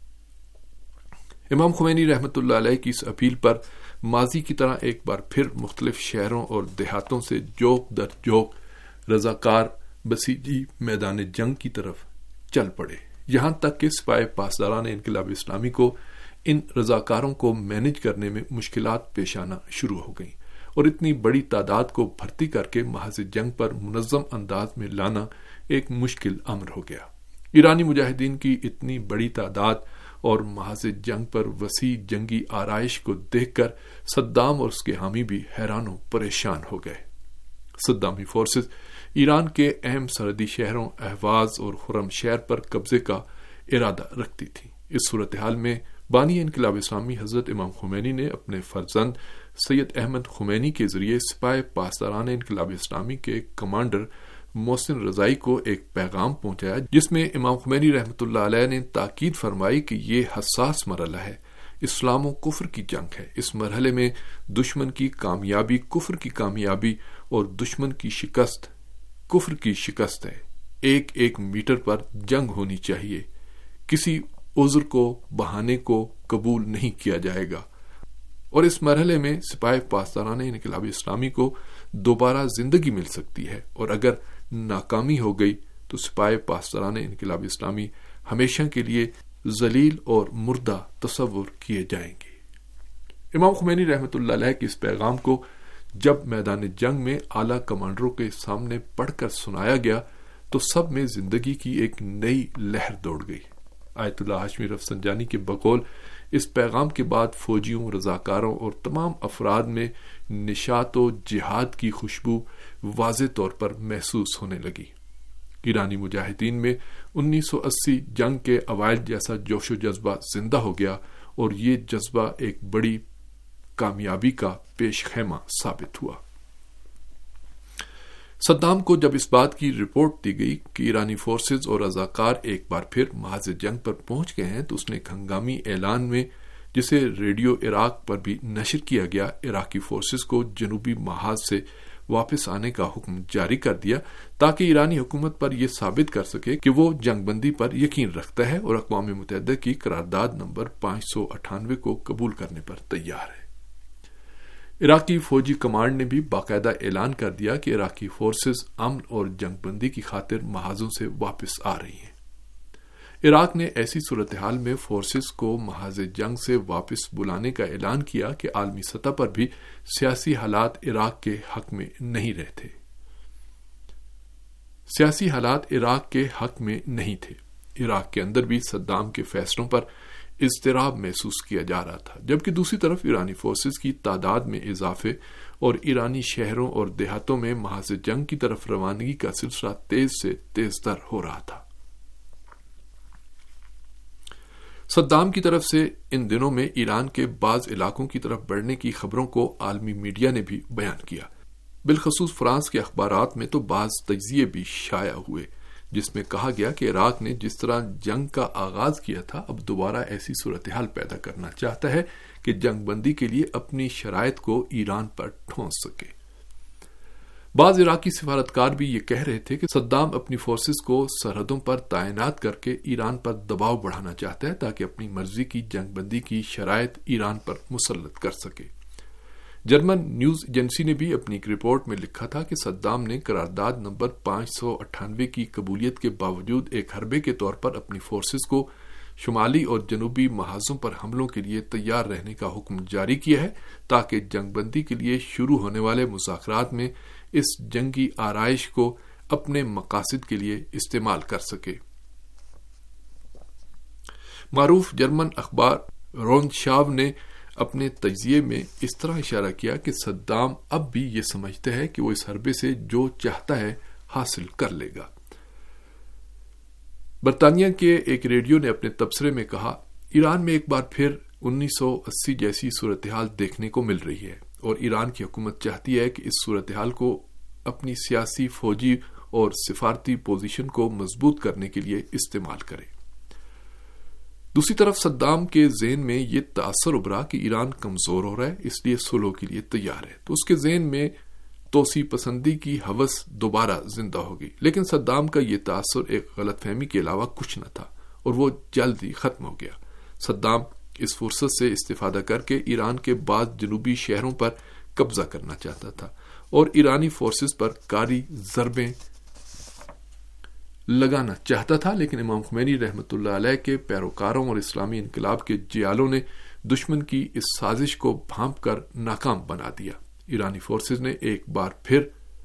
امام خمینی رحمۃ اللہ علیہ کی اس اپیل پر ماضی کی طرح ایک بار پھر مختلف شہروں اور دیہاتوں سے جوک در جوک رضاکار بسیجی میدان جنگ کی طرف چل پڑے، یہاں تک کہ سپاہی پاسداران انقلاب اسلامی کو ان رضاکاروں کو مینج کرنے میں مشکلات پیش آنا شروع ہو گئیں، اور اتنی بڑی تعداد کو بھرتی کر کے محاذ جنگ پر منظم انداز میں لانا ایک مشکل امر ہو گیا. ایرانی مجاہدین کی اتنی بڑی تعداد اور محاذ جنگ پر وسیع جنگی آرائش کو دیکھ کر صدام اور اس کے حامی بھی حیران و پریشان ہو گئے. صدامی فورسز ایران کے اہم سرحدی شہروں اہواز اور خرم شہر پر قبضے کا ارادہ رکھتی تھی. اس صورتحال میں بانی انقلاب اسلامی حضرت امام خمینی نے اپنے فرزند سید احمد خمینی کے ذریعے سپاہی پاسداران انقلاب اسلامی کے کمانڈر محسن رضائی کو ایک پیغام پہنچایا جس میں امام خمینی رحمۃ اللہ علیہ نے تاکید فرمائی کہ یہ حساس مرحلہ ہے، اسلام و کفر کی جنگ ہے. اس مرحلے میں دشمن کی کامیابی کفر کی کامیابی اور دشمن کی شکست کفر کی شکست ہے. ایک ایک میٹر پر جنگ ہونی چاہیے، کسی عذر کو بہانے کو قبول نہیں کیا جائے گا، اور اس مرحلے میں سپاہی پاسداران انقلاب اسلامی کو دوبارہ زندگی مل سکتی ہے، اور اگر ناکامی ہو گئی تو سپاہی پاسداران انقلاب اسلامی ہمیشہ کے لیے ذلیل اور مردہ تصور کیے جائیں گے. امام خمینی رحمۃ اللہ علیہ کے اس پیغام کو جب میدان جنگ میں اعلیٰ کمانڈروں کے سامنے پڑھ کر سنایا گیا تو سب میں زندگی کی ایک نئی لہر دوڑ گئی. آیت اللہ ہاشمی رفسنجانی کے بقول اس پیغام کے بعد فوجیوں، رضاکاروں اور تمام افراد میں نشاط و جہاد کی خوشبو واضح طور پر محسوس ہونے لگی. ایرانی مجاہدین میں 1980 جنگ کے اوائل جیسا جوش و جذبہ زندہ ہو گیا اور یہ جذبہ ایک بڑی کامیابی کا پیش خیمہ ثابت ہوا۔ صدام کو جب اس بات کی رپورٹ دی گئی کہ ایرانی فورسز اور رضاکار ایک بار پھر محاذ جنگ پر پہنچ گئے ہیں تو اس نے ایک ہنگامی اعلان میں، جسے ریڈیو عراق پر بھی نشر کیا گیا، عراقی فورسز کو جنوبی محاذ سے واپس آنے کا حکم جاری کر دیا تاکہ ایرانی حکومت پر یہ ثابت کر سکے کہ وہ جنگ بندی پر یقین رکھتا ہے اور اقوام متحدہ کی قرارداد نمبر 598 کو قبول کرنے پر تیار ہے۔ عراقی فوجی کمانڈ نے بھی باقاعدہ اعلان کر دیا کہ عراقی فورسز امن اور جنگ بندی کی خاطر محاذوں سے واپس آ رہی ہیں۔ عراق نے ایسی صورتحال میں فورسز کو محاذ جنگ سے واپس بلانے کا اعلان کیا کہ عالمی سطح پر بھی سیاسی حالات عراق کے حق میں نہیں رہتے۔ سیاسی حالات عراق کے حق میں نہیں تھے۔ عراق کے اندر بھی صدام کے فیصلوں پر اضطراب محسوس کیا جا رہا تھا، جبکہ دوسری طرف ایرانی فورسز کی تعداد میں اضافے اور ایرانی شہروں اور دیہاتوں میں محاذ جنگ کی طرف روانگی کا سلسلہ تیز سے تیز تر ہو رہا تھا۔ صدام کی طرف سے ان دنوں میں ایران کے بعض علاقوں کی طرف بڑھنے کی خبروں کو عالمی میڈیا نے بھی بیان کیا۔ بالخصوص فرانس کے اخبارات میں تو بعض تجزیے بھی شائع ہوئے، جس میں کہا گیا کہ عراق نے جس طرح جنگ کا آغاز کیا تھا اب دوبارہ ایسی صورتحال پیدا کرنا چاہتا ہے کہ جنگ بندی کے لیے اپنی شرائط کو ایران پر ٹھونس سکے۔ بعض عراقی سفارتکار بھی یہ کہہ رہے تھے کہ صدام اپنی فورسز کو سرحدوں پر تعینات کر کے ایران پر دباؤ بڑھانا چاہتا ہے تاکہ اپنی مرضی کی جنگ بندی کی شرائط ایران پر مسلط کر سکے۔ جرمن نیوز ایجنسی نے بھی اپنی ایک رپورٹ میں لکھا تھا کہ صدام نے قرارداد نمبر 598 کی قبولیت کے باوجود ایک حربے کے طور پر اپنی فورسز کو شمالی اور جنوبی محاذوں پر حملوں کے لیے تیار رہنے کا حکم جاری کیا ہے تاکہ جنگ بندی کے لیے شروع ہونے والے مذاکرات میں اس جنگی آرائش کو اپنے مقاصد کے لیے استعمال کر سکے۔ معروف جرمن اخبار رونشاو نے اپنے تجزیے میں اس طرح اشارہ کیا کہ صدام اب بھی یہ سمجھتا ہے کہ وہ اس حربے سے جو چاہتا ہے حاصل کر لے گا۔ برطانیہ کے ایک ریڈیو نے اپنے تبصرے میں کہا، ایران میں ایک بار پھر 1980 جیسی صورتحال دیکھنے کو مل رہی ہے اور ایران کی حکومت چاہتی ہے کہ اس صورتحال کو اپنی سیاسی، فوجی اور سفارتی پوزیشن کو مضبوط کرنے کے لیے استعمال کرے۔ دوسری طرف صدام کے ذہن میں یہ تاثر ابھرا کہ ایران کمزور ہو رہا ہے، اس لیے صلح کے لیے تیار ہے، تو اس کے ذہن میں توسیع پسندی کی ہوس دوبارہ زندہ ہو گئی۔ لیکن صدام کا یہ تاثر ایک غلط فہمی کے علاوہ کچھ نہ تھا اور وہ جلد ہی ختم ہو گیا۔ صدام اس فرصت سے استفادہ کر کے ایران کے بعض جنوبی شہروں پر قبضہ کرنا چاہتا تھا اور ایرانی فورسز پر کاری ضربیں لگانا چاہتا تھا، لیکن امام خمینی رحمۃ اللہ علیہ کے پیروکاروں اور اسلامی انقلاب کے جیالوں نے دشمن کی اس سازش کو بھانپ کر ناکام بنا دیا۔ ایرانی فورسز نے ایک بار پھر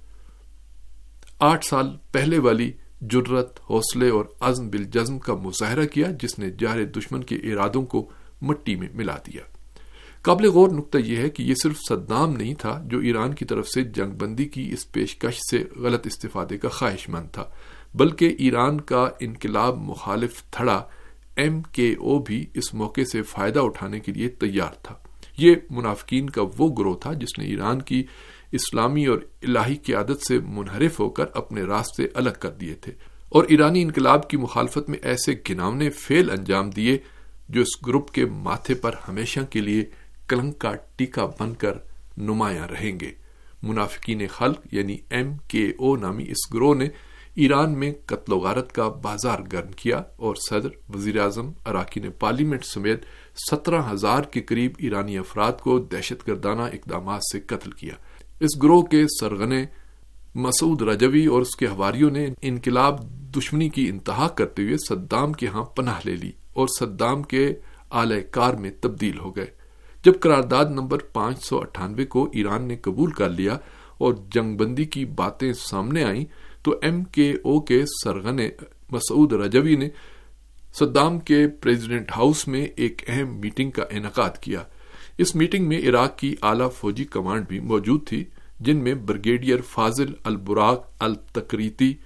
8 سال پہلے والی جرأت، حوصلے اور عزم بالجزم کا مظاہرہ کیا جس نے جار دشمن کے ارادوں کو مٹی میں ملا دیا۔ قابل غور نقطہ یہ ہے کہ یہ صرف صدام نہیں تھا جو ایران کی طرف سے جنگ بندی کی اس پیشکش سے غلط استفادے کا خواہش مند تھا، بلکہ ایران کا انقلاب مخالف تھڑا MKO بھی اس موقع سے فائدہ اٹھانے کے لیے تیار تھا۔ یہ منافقین کا وہ گروہ تھا جس نے ایران کی اسلامی اور الہی قیادت سے منحرف ہو کر اپنے راستے الگ کر دیے تھے اور ایرانی انقلاب کی مخالفت میں ایسے گھناونے فعل انجام دیے جو اس گروپ کے ماتھے پر ہمیشہ کے لیے کلنک کا ٹیکا بن کر نمایاں رہیں گے۔ منافقین خلق یعنی MKO نامی اس گروہ نے ایران میں قتل و غارت کا بازار گرم کیا اور صدر، وزیر اعظم، اراکین پارلیمنٹ سمیت 17,000 کے قریب ایرانی افراد کو دہشت گردانہ اقدامات سے قتل کیا۔ اس گروہ کے سرغنے مسعود رجوی اور اس کے حواریوں نے انقلاب دشمنی کی انتہا کرتے ہوئے صدام کے ہاں پناہ لے لی اور صدام کے اعلی کار میں تبدیل ہو گئے۔ جب قرارداد نمبر 598 کو ایران نے قبول کر لیا اور جنگ بندی کی باتیں سامنے آئیں تو MKO کے سرغنے مسعود رجوی نے صدام کے پریزیڈنٹ ہاؤس میں ایک اہم میٹنگ کا انعقاد کیا۔ اس میٹنگ میں عراق کی اعلیٰ فوجی کمانڈ بھی موجود تھی، جن میں بریگیڈیئر فاضل البراق التکریتی،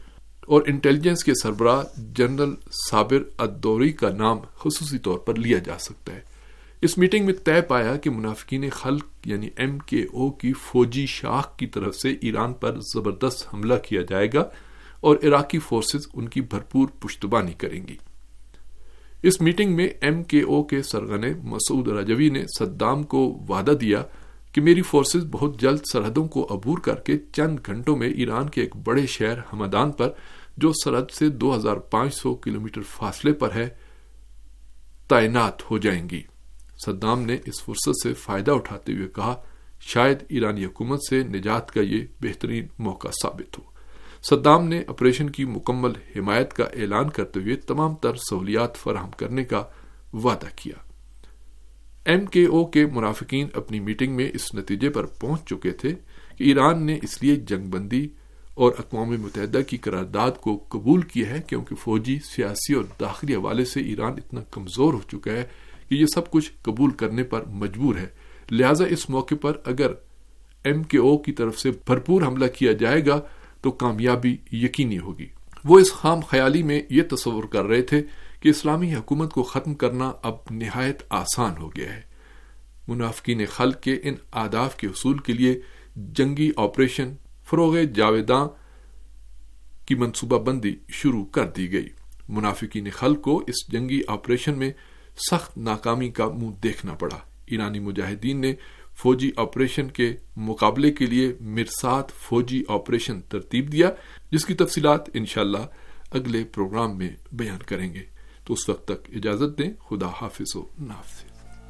اور انٹیلیجنس کے سربراہ جنرل صابر الدوری کا نام خصوصی طور پر لیا جا سکتا ہے۔ اس میٹنگ میں طے پایا کہ منافقین خلق یعنی MKO کی فوجی شاخ کی طرف سے ایران پر زبردست حملہ کیا جائے گا اور عراقی فورسز ان کی بھرپور پشتبانی کریں گی۔ اس میٹنگ میں MKO کے سرغنے مسعود رجوی نے صدام کو وعدہ دیا کہ میری فورسز بہت جلد سرحدوں کو عبور کر کے چند گھنٹوں میں ایران کے ایک بڑے شہر ہمدان پر جو سرحد سے 2500 کلومیٹر فاصلے پر ہے تعینات ہو جائیں گی۔ صدام نے اس فرصت سے فائدہ اٹھاتے ہوئے کہا شاید ایرانی حکومت سے نجات کا یہ بہترین موقع ثابت ہو۔ صدام نے آپریشن کی مکمل حمایت کا اعلان کرتے ہوئے تمام تر سہولیات فراہم کرنے کا وعدہ کیا۔ MKO کے منافقین اپنی میٹنگ میں اس نتیجے پر پہنچ چکے تھے کہ ایران نے اس لیے جنگ بندی اور اقوام متحدہ کی قرارداد کو قبول کیا ہے کیونکہ فوجی، سیاسی اور داخلی حوالے سے ایران اتنا کمزور ہو چکا ہے کہ یہ سب کچھ قبول کرنے پر مجبور ہے، لہذا اس موقع پر اگر MKO کی طرف سے بھرپور حملہ کیا جائے گا تو کامیابی یقینی ہوگی۔ وہ اس خام خیالی میں یہ تصور کر رہے تھے کہ اسلامی حکومت کو ختم کرنا اب نہایت آسان ہو گیا ہے۔ منافقین خلق کے ان اہداف کے حصول کے لیے جنگی آپریشن فروغ جاویداں کی منصوبہ بندی شروع کر دی گئی۔ منافقین خلق کو اس جنگی آپریشن میں سخت ناکامی کا منہ دیکھنا پڑا۔ ایرانی مجاہدین نے فوجی آپریشن کے مقابلے کے لیے مرصاد فوجی آپریشن ترتیب دیا، جس کی تفصیلات انشاءاللہ اگلے پروگرام میں بیان کریں گے۔ تو اس وقت تک اجازت دیں، خدا حافظ و نافذ۔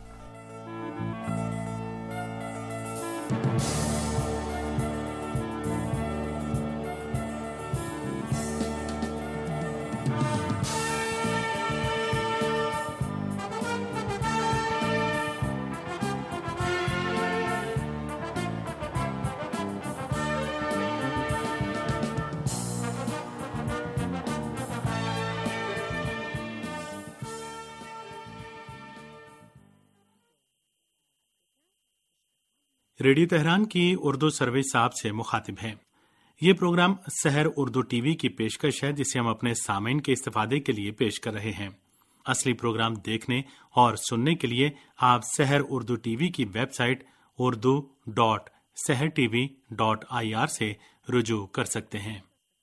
ریڈیو تہران کی اردو سروس آپ سے مخاطب ہے۔ یہ program Sahar Urdu T V کی پیشکش ہے جسے ہم اپنے سامعین کے استفادے کے لیے پیش کر رہے ہیں۔ اصلی پروگرام دیکھنے اور سننے کے لیے آپ سحر اردو ٹی وی کی ویب سائٹ urdu.sehrtv.ir سے رجوع کر سکتے ہیں۔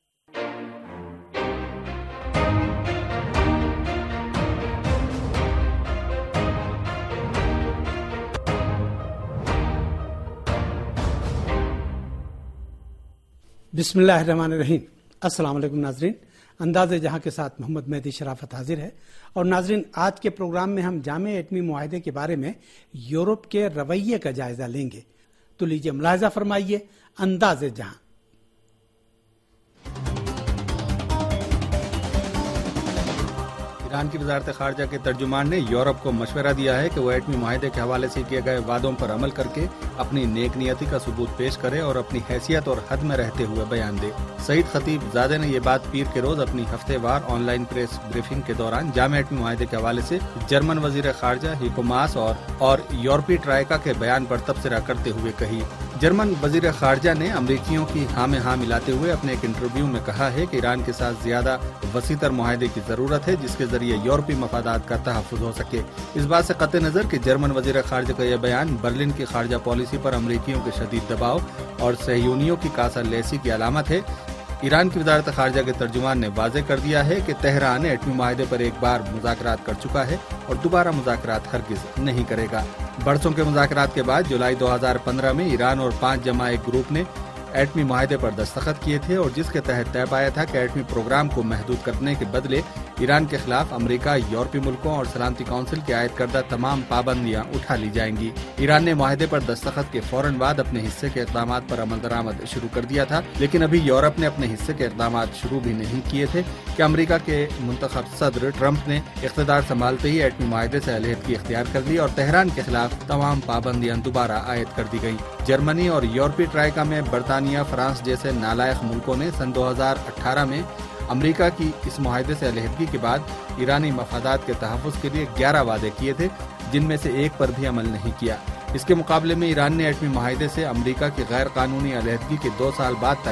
بسم اللہ الرحمن الرحیم۔ السلام علیکم ناظرین، انداز جہاں کے ساتھ محمد مہدی شرافت حاضر ہے۔ اور ناظرین، آج کے پروگرام میں ہم جامع ایٹمی معاہدے کے بارے میں یورپ کے رویے کا جائزہ لیں گے۔ تو لیجیے ملاحظہ فرمائیے انداز جہاں۔ ایران کی وزارت خارجہ کے ترجمان نے یورپ کو مشورہ دیا ہے کہ وہ ایٹمی معاہدے کے حوالے سے کیے گئے وعدوں پر عمل کر کے اپنی نیک نیتی کا ثبوت پیش کرے اور اپنی حیثیت اور حد میں رہتے ہوئے بیان دے۔ سعید خطیب زادے نے یہ بات پیر کے روز اپنی ہفتے وار آن لائن پریس بریفنگ کے دوران جامع ایٹمی معاہدے کے حوالے سے جرمن وزیر خارجہ ہیکو ماس اور یورپی ٹرائیکا کے بیان پر تبصرہ کرتے ہوئے کہی۔ جرمن وزیر خارجہ نے امریکیوں کی ہاں میں ہاں ملاتے ہوئے اپنے ایک انٹرویو میں کہا ہے کہ ایران کے ساتھ زیادہ وسیع تر معاہدے کی ضرورت ہے جس کے ذریعے یورپی مفادات کا تحفظ ہو سکے۔ اس بات سے قطع نظر کہ جرمن وزیر خارجہ کا یہ بیان برلن کی خارجہ پالیسی پر امریکیوں کے شدید دباؤ اور صہیونیوں کی کاسہ لیسی کی علامت ہے، ایران کی وزارت خارجہ کے ترجمان نے واضح کر دیا ہے کہ تہران ایٹمی معاہدے پر ایک بار مذاکرات کر چکا ہے اور دوبارہ مذاکرات ہرگز نہیں کرے گا۔ برسوں کے مذاکرات کے بعد جولائی 2015 میں ایران اور 5 جمع ایک گروپ نے ایٹمی معاہدے پر دستخط کیے تھے اور جس کے تحت طے پایا تھا کہ ایٹمی پروگرام کو محدود کرنے کے بدلے ایران کے خلاف امریکہ، یورپی ملکوں اور سلامتی کونسل کے عائد کردہ تمام پابندیاں اٹھا لی جائیں گی۔ ایران نے معاہدے پر دستخط کے فوراً بعد اپنے حصے کے اقدامات پر عمل درآمد شروع کر دیا تھا، لیکن ابھی یورپ نے اپنے حصے کے اقدامات شروع بھی نہیں کیے تھے کہ امریکہ کے منتخب صدر ٹرمپ نے اقتدار سنبھالتے ہی ایٹمی معاہدے سے علیحدگی اختیار کر لی اور تہران کے خلاف تمام پابندیاں دوبارہ عائد کر دی گئی۔ جرمنی اور یورپی ٹرائیکا میں برطانیہ، فرانس جیسے نالائق ملکوں نے سن 2018 میں امریکہ کی اس معاہدے سے علیحدگی کے بعد ایرانی مفادات کے تحفظ کے لیے 11 وعدے کیے تھے، جن میں سے ایک پر بھی عمل نہیں کیا۔ اس کے مقابلے میں ایران نے ایٹمی معاہدے سے امریکہ کی غیر قانونی علیحدگی کے 2 سال بعد تک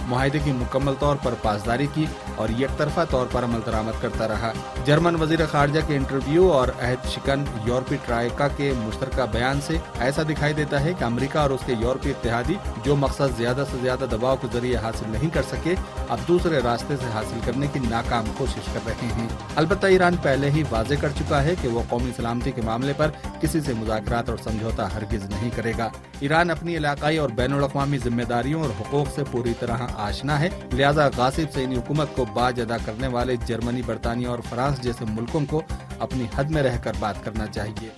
معاہدے کی مکمل طور پر پاسداری کی اور یک طرفہ طور پر عمل درآمد کرتا رہا۔ جرمن وزیر خارجہ کے انٹرویو اور عہد شکن یورپی ٹرائیکا کے مشترکہ بیان سے ایسا دکھائی دیتا ہے کہ امریکہ اور اس کے یورپی اتحادی جو مقصد زیادہ سے زیادہ دباؤ کے ذریعے حاصل نہیں کر سکے، اب دوسرے راستے سے حاصل کرنے کی ناکام کوشش کر رہے ہیں۔ البتہ ایران پہلے ہی واضح کر چکا ہے کہ وہ قومی سلامتی کے معاملے پر کسی سے مذاکرات اور سمجھوتا ہرگز نہیں کرے گا۔ ایران اپنی علاقائی اور بین الاقوامی ذمہ داریوں اور حقوق سے پوری طرح آشنا ہے، لہذا غاصب صہیونی حکومت کو باج ادا کرنے والے جرمنی، برطانیہ اور فرانس جیسے ملکوں کو اپنی حد میں رہ کر بات کرنا چاہیے۔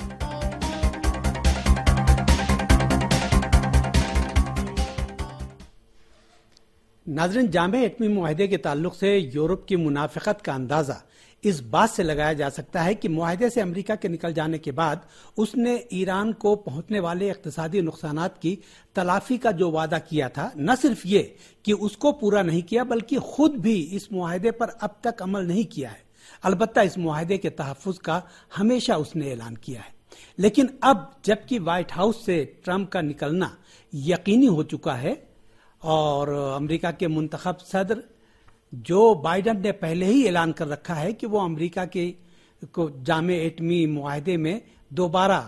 ناظرین، جامع ایٹمی معاہدے کے تعلق سے یورپ کی منافقت کا اندازہ اس بات سے لگایا جا سکتا ہے کہ معاہدے سے امریکہ کے نکل جانے کے بعد اس نے ایران کو پہنچنے والے اقتصادی نقصانات کی تلافی کا جو وعدہ کیا تھا، نہ صرف یہ کہ اس کو پورا نہیں کیا بلکہ خود بھی اس معاہدے پر اب تک عمل نہیں کیا ہے۔ البتہ اس معاہدے کے تحفظ کا ہمیشہ اس نے اعلان کیا ہے، لیکن اب جبکہ وائٹ ہاؤس سے ٹرمپ کا نکلنا یقینی ہو چکا ہے اور امریکہ کے منتخب صدر جو بائیڈن نے پہلے ہی اعلان کر رکھا ہے کہ وہ امریکہ کے کو جامع ایٹمی معاہدے میں دوبارہ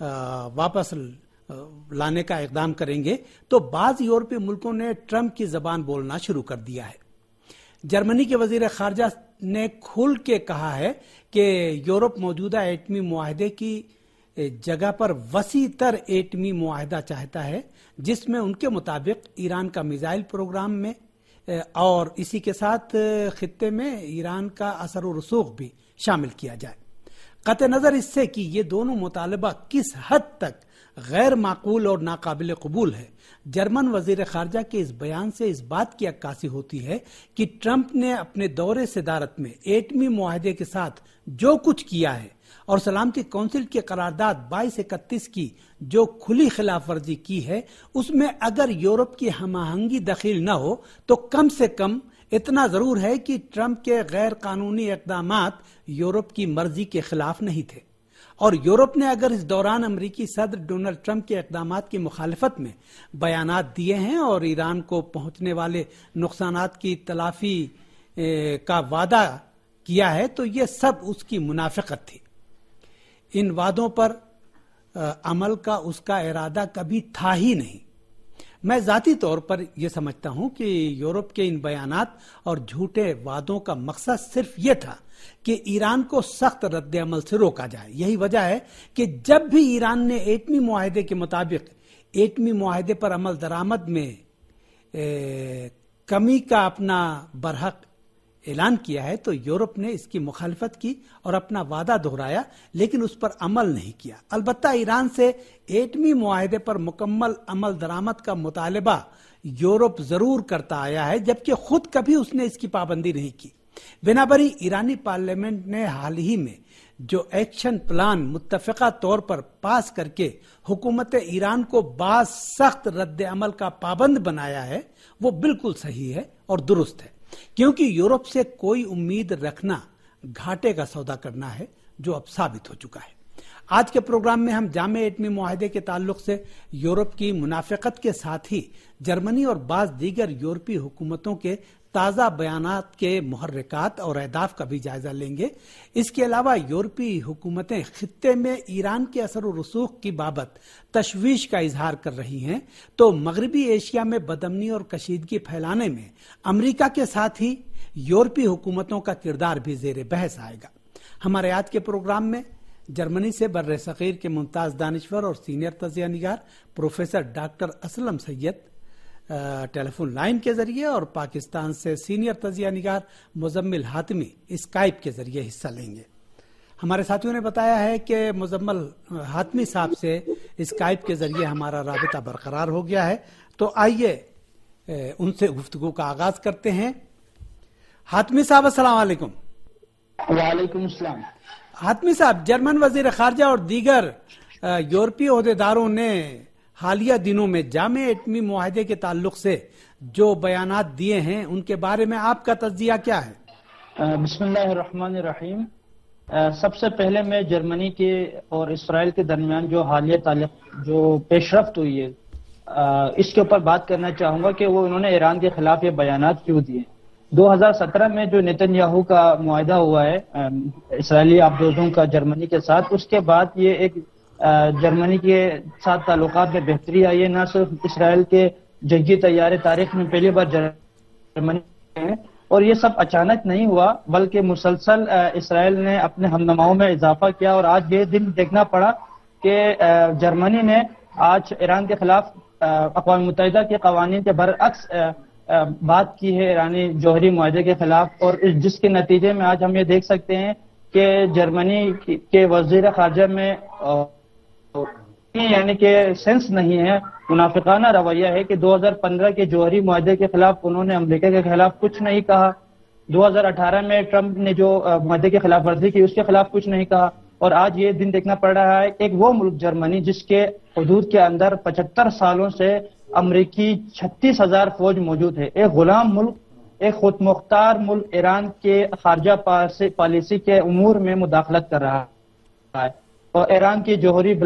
واپس لانے کا اقدام کریں گے، تو بعض یورپی ملکوں نے ٹرمپ کی زبان بولنا شروع کر دیا ہے۔ جرمنی کے وزیر خارجہ نے کھل کے کہا ہے کہ یورپ موجودہ ایٹمی معاہدے کی جگہ پر وسیع تر ایٹمی معاہدہ چاہتا ہے، جس میں ان کے مطابق ایران کا میزائل پروگرام میں اور اسی کے ساتھ خطے میں ایران کا اثر و رسوخ بھی شامل کیا جائے۔ قطع نظر اس سے کہ یہ دونوں مطالبہ کس حد تک غیر معقول اور ناقابل قبول ہے، جرمن وزیر خارجہ کے اس بیان سے اس بات کی عکاسی ہوتی ہے کہ ٹرمپ نے اپنے دور صدارت میں ایٹمی معاہدے کے ساتھ جو کچھ کیا ہے اور سلامتی کونسل کی قرارداد 2231 کی جو کھلی خلاف ورزی کی ہے، اس میں اگر یورپ کی ہم آہنگی دخیل نہ ہو تو کم سے کم اتنا ضرور ہے کہ ٹرمپ کے غیر قانونی اقدامات یورپ کی مرضی کے خلاف نہیں تھے، اور یورپ نے اگر اس دوران امریکی صدر ڈونلڈ ٹرمپ کے اقدامات کی مخالفت میں بیانات دیے ہیں اور ایران کو پہنچنے والے نقصانات کی تلافی کا وعدہ کیا ہے، تو یہ سب اس کی منافقت تھی۔ ان وعدوں پر عمل کا اس کا ارادہ کبھی تھا ہی نہیں۔ میں ذاتی طور پر یہ سمجھتا ہوں کہ یورپ کے ان بیانات اور جھوٹے وعدوں کا مقصد صرف یہ تھا کہ ایران کو سخت رد عمل سے روکا جائے۔ یہی وجہ ہے کہ جب بھی ایران نے ایٹمی معاہدے کے مطابق ایٹمی معاہدے پر عمل درآمد میں کمی کا اپنا برحق اعلان کیا ہے تو یورپ نے اس کی مخالفت کی اور اپنا وعدہ دہرایا، لیکن اس پر عمل نہیں کیا۔ البتہ ایران سے ایٹمی معاہدے پر مکمل عمل درآمد کا مطالبہ یورپ ضرور کرتا آیا ہے، جبکہ خود کبھی اس نے اس کی پابندی نہیں کی۔ بنابراین ایرانی پارلیمنٹ نے حال ہی میں جو ایکشن پلان متفقہ طور پر پاس کر کے حکومت ایران کو بعض سخت رد عمل کا پابند بنایا ہے، وہ بالکل صحیح ہے اور درست ہے، کیونکہ یورپ سے کوئی امید رکھنا گھاٹے کا سودا کرنا ہے، جو اب ثابت ہو چکا ہے۔ آج کے پروگرام میں ہم جامع ایٹمی معاہدے کے تعلق سے یورپ کی منافقت کے ساتھ ہی جرمنی اور بعض دیگر یورپی حکومتوں کے تازہ بیانات کے محرکات اور اہداف کا بھی جائزہ لیں گے۔ اس کے علاوہ یورپی حکومتیں خطے میں ایران کے اثر و رسوخ کی بابت تشویش کا اظہار کر رہی ہیں، تو مغربی ایشیا میں بدامنی اور کشیدگی پھیلانے میں امریکہ کے ساتھ ہی یورپی حکومتوں کا کردار بھی زیر بحث آئے گا۔ ہمارے آج کے پروگرام میں جرمنی سے بر صغیر کے ممتاز دانشور اور سینئر تجزیہ نگار professor doctor Aslam Syed telephone line کے ذریعے اور پاکستان سے سینئر تجزیہ نگار مزمل حاتمی اسکائپ کے ذریعے حصہ لیں گے۔ ہمارے ساتھیوں نے بتایا ہے کہ مزمل حاتمی صاحب سے اسکائپ کے ذریعے ہمارا رابطہ برقرار ہو گیا ہے، تو آئیے ان سے گفتگو کا آغاز کرتے ہیں۔ حاتمی صاحب السلام علیکم۔ وعلیکم السلام۔ حاتمی صاحب، جرمن وزیر خارجہ اور دیگر یورپی عہدیداروں نے حالیہ دنوں میں جامع ایٹمی معاہدے کے تعلق سے جو بیانات دیے ہیں، ان کے بارے میں آپ کا تجزیہ کیا ہے؟ بسم اللہ الرحمن الرحیم۔ سب سے پہلے میں جرمنی کے اور اسرائیل کے درمیان جو حالیہ تعلق جو پیش رفت ہوئی ہے اس کے اوپر بات کرنا چاہوں گا کہ وہ انہوں نے ایران کے خلاف یہ بیانات کیوں دیے. 2017 میں جو نیتن یاہو کا معاہدہ ہوا ہے اسرائیلی آبدوزوں کا جرمنی کے ساتھ، اس کے بعد یہ ایک جرمنی کے ساتھ تعلقات میں بہتری آئی ہے. نہ صرف اسرائیل کے جنگی طیارے تاریخ میں پہلی بار جرمنی ہیں، اور یہ سب اچانک نہیں ہوا بلکہ مسلسل اسرائیل نے اپنے ہمنماؤں میں اضافہ کیا. اور آج یہ دن دیکھنا پڑا کہ جرمنی نے آج ایران کے خلاف اقوام متحدہ کے قوانین کے برعکس بات کی ہے ایرانی جوہری معاہدے کے خلاف، اور جس کے نتیجے میں آج ہم یہ دیکھ سکتے ہیں کہ جرمنی کے وزیر خارجہ میں یعنی کہ سینس نہیں ہے، منافقانہ رویہ ہے کہ 2015 کے جوہری معاہدے کے خلاف انہوں نے امریکہ کے خلاف کچھ نہیں کہا. 2018 میں ٹرمپ نے جو معاہدے کی خلاف ورزی کی اس کے خلاف کچھ نہیں کہا. اور آج یہ دن دیکھنا پڑ رہا ہے ایک وہ ملک جرمنی جس کے حدود کے اندر 75 سالوں سے امریکی 36,000 فوج موجود ہے، ایک غلام ملک، ایک خود مختار ملک ایران کے خارجہ پالیسی کے امور میں مداخلت کر رہا ہے. اور ایران کے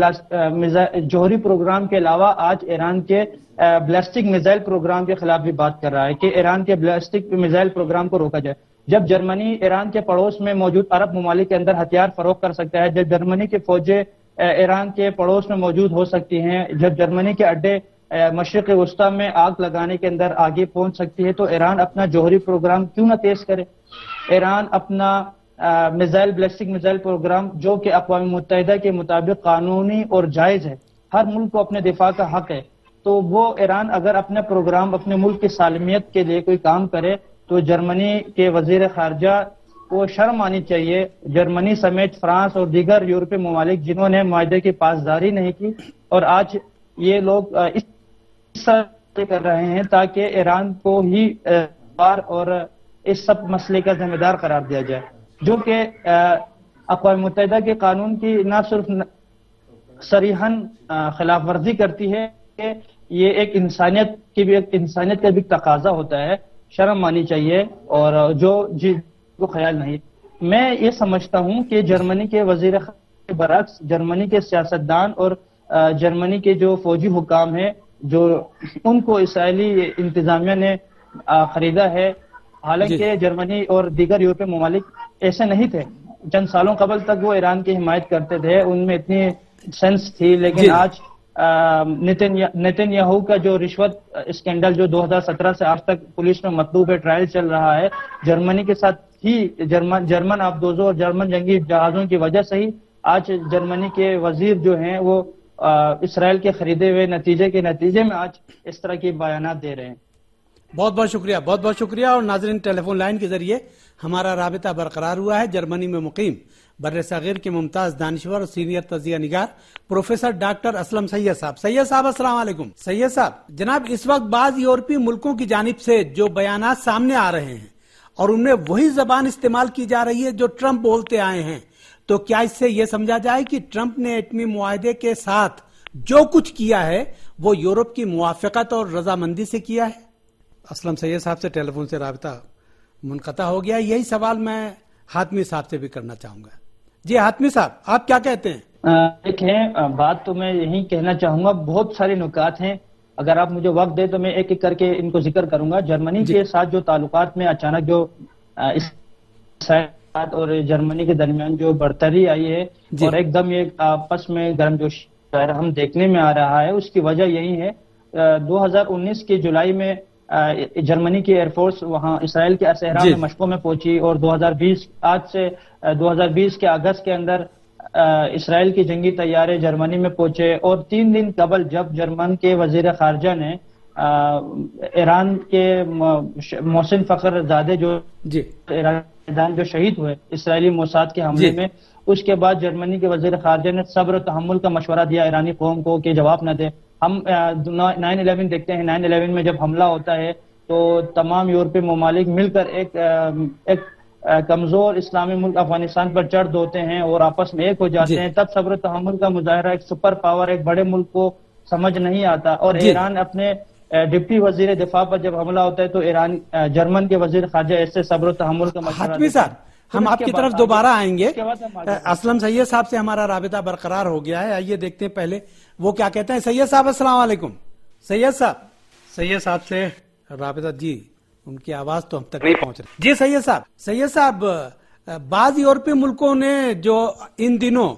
جوہری پروگرام کے علاوہ آج ایران کے بیلسٹک میزائل پروگرام کے خلاف بھی بات کر رہا ہے کہ ایران کے بیلسٹک میزائل پروگرام کو روکا جائے. جب جرمنی ایران کے پڑوس میں موجود عرب ممالک کے اندر ہتھیار فروخت کر سکتا ہے، جب جرمنی کی فوجیں ایران کے پڑوس میں موجود ہو سکتی ہیں، جب جرمنی کے اڈے مشرق وسطی میں آگ لگانے کے اندر آگے پہنچ سکتی ہے، تو ایران اپنا جوہری پروگرام کیوں نہ تیز کرے. ایران اپنا بیلسٹک میزائل پروگرام جو کہ اقوام متحدہ کے مطابق قانونی اور جائز ہے، ہر ملک کو اپنے دفاع کا حق ہے، تو وہ ایران اگر اپنا پروگرام اپنے ملک کی سالمیت کے لیے کوئی کام کرے تو جرمنی کے وزیر خارجہ کو شرم آنی چاہیے. جرمنی سمیت فرانس اور دیگر یورپی ممالک جنہوں نے معاہدے کی پاسداری نہیں کی، اور آج یہ لوگ اس طرح کر رہے ہیں تاکہ ایران کو ہی اور اس سب مسئلے کا ذمہ دار قرار دیا جائے، جو کہ اقوام متحدہ کے قانون کی نہ صرف صریحاً خلاف ورزی کرتی ہے کہ یہ ایک انسانیت کا بھی تقاضا ہوتا ہے. شرم مانی چاہیے، اور جو کو خیال نہیں. میں یہ سمجھتا ہوں کہ جرمنی کے وزیر خارجہ برعکس جرمنی کے سیاستدان اور جرمنی کے جو فوجی حکام ہیں جو ان کو اسرائیلی انتظامیہ نے خریدا ہے، حالانکہ جرمنی اور دیگر یورپی ممالک ایسے نہیں تھے. چند سالوں قبل تک وہ ایران کی حمایت کرتے تھے، ان میں اتنی سینس تھی، لیکن آج نیتن یاہو کا جو رشوت اسکینڈل جو 2017 سے آج تک پولیس میں مطلوب ہے، ٹرائل چل رہا ہے، جرمنی کے ساتھ ہی جرمن آبدوزوں اور جرمن جنگی جہازوں کی وجہ سے ہی آج جرمنی کے وزیر جو ہیں وہ اسرائیل کے خریدے ہوئے نتیجے میں آج اس طرح کی بیانات دے رہے ہیں. بہت بہت شکریہ، بہت بہت شکریہ. اور ناظرین، ٹیلی فون لائن کے ذریعے ہمارا رابطہ برقرار ہوا ہے جرمنی میں مقیم بر صغیر کے ممتاز دانشور اور سینئر تجزیہ نگار پروفیسر ڈاکٹر اسلم سید صاحب. سید صاحب السلام علیکم. سید صاحب، جناب اس وقت بعض یورپی ملکوں کی جانب سے جو بیانات سامنے آ رہے ہیں اور ان میں وہی زبان استعمال کی جا رہی ہے جو ٹرمپ بولتے آئے ہیں، تو کیا اس سے یہ سمجھا جائے کہ ٹرمپ نے ایٹمی معاہدے کے ساتھ جو کچھ کیا ہے وہ یورپ کی موافقت اور رضامندی سے کیا ہے؟ اسلم سید صاحب سے ٹیلی فون سے رابطہ منقطع ہو گیا. یہی سوال میں حاتمی صاحب سے بھی کرنا چاہوں گا. جی حاتمی صاحب، آپ کیا کہتے ہیں؟ دیکھیں، بات تو میں یہی کہنا چاہوں گا، بہت سارے نکات ہیں، اگر آپ مجھے وقت دیں تو میں ایک ایک کر کے ان کو ذکر کروں گا. جرمنی کے ساتھ جو تعلقات میں اچانک جو اور جرمنی کے درمیان جو برتری آئی ہے اور ایک دم یہ آپس میں گرم جوش ہم دیکھنے میں آ رہا ہے، اس کی وجہ یہی ہے 2019 کے جولائی میں جرمنی کی ایئر فورس وہاں اسرائیل کے اسحرا میں مشقوں میں پہنچی، اور 2020 کے اگست کے اندر اسرائیل کے جنگی طیارے جرمنی میں پہنچے، اور 3 دن قبل جب جرمن کے وزیر خارجہ نے ایران کے محسن فخر زادے جو ایران جو شہید ہوئے اسرائیلی موساد کے حملے میں، اس کے بعد جرمنی کے وزیر خارجہ نے صبر و تحمل کا مشورہ دیا ایرانی قوم کو کہ جواب نہ دے. ہم 9/11 دیکھتے ہیں، 9/11 میں جب حملہ ہوتا ہے تو تمام یورپی ممالک مل کر ایک کمزور اسلامی ملک افغانستان پر چڑھ دوتے ہیں اور آپس میں ایک ہو جاتے ہیں. تب صبر و تحمل کا مظاہرہ ایک سپر پاور، ایک بڑے ملک کو سمجھ نہیں آتا. اور ایران اپنے ڈپٹی وزیر دفاع پر جب حملہ ہوتا ہے تو جرمن کے وزیر خارجہ ایسے صبر و تحمل کا مشورہ صاحب ہم آپ کی طرف دوبارہ آئیں گے. اسلم سید صاحب سے ہمارا رابطہ برقرار ہو گیا ہے، آئیے دیکھتے ہیں پہلے وہ کیا کہتے ہیں. سید صاحب السلام علیکم. سید صاحب سے رابطہ جی ان کی آواز تو ہم تک نہیں پہنچ رہی. جی سید صاحب بعض یورپی ملکوں نے جو ان دنوں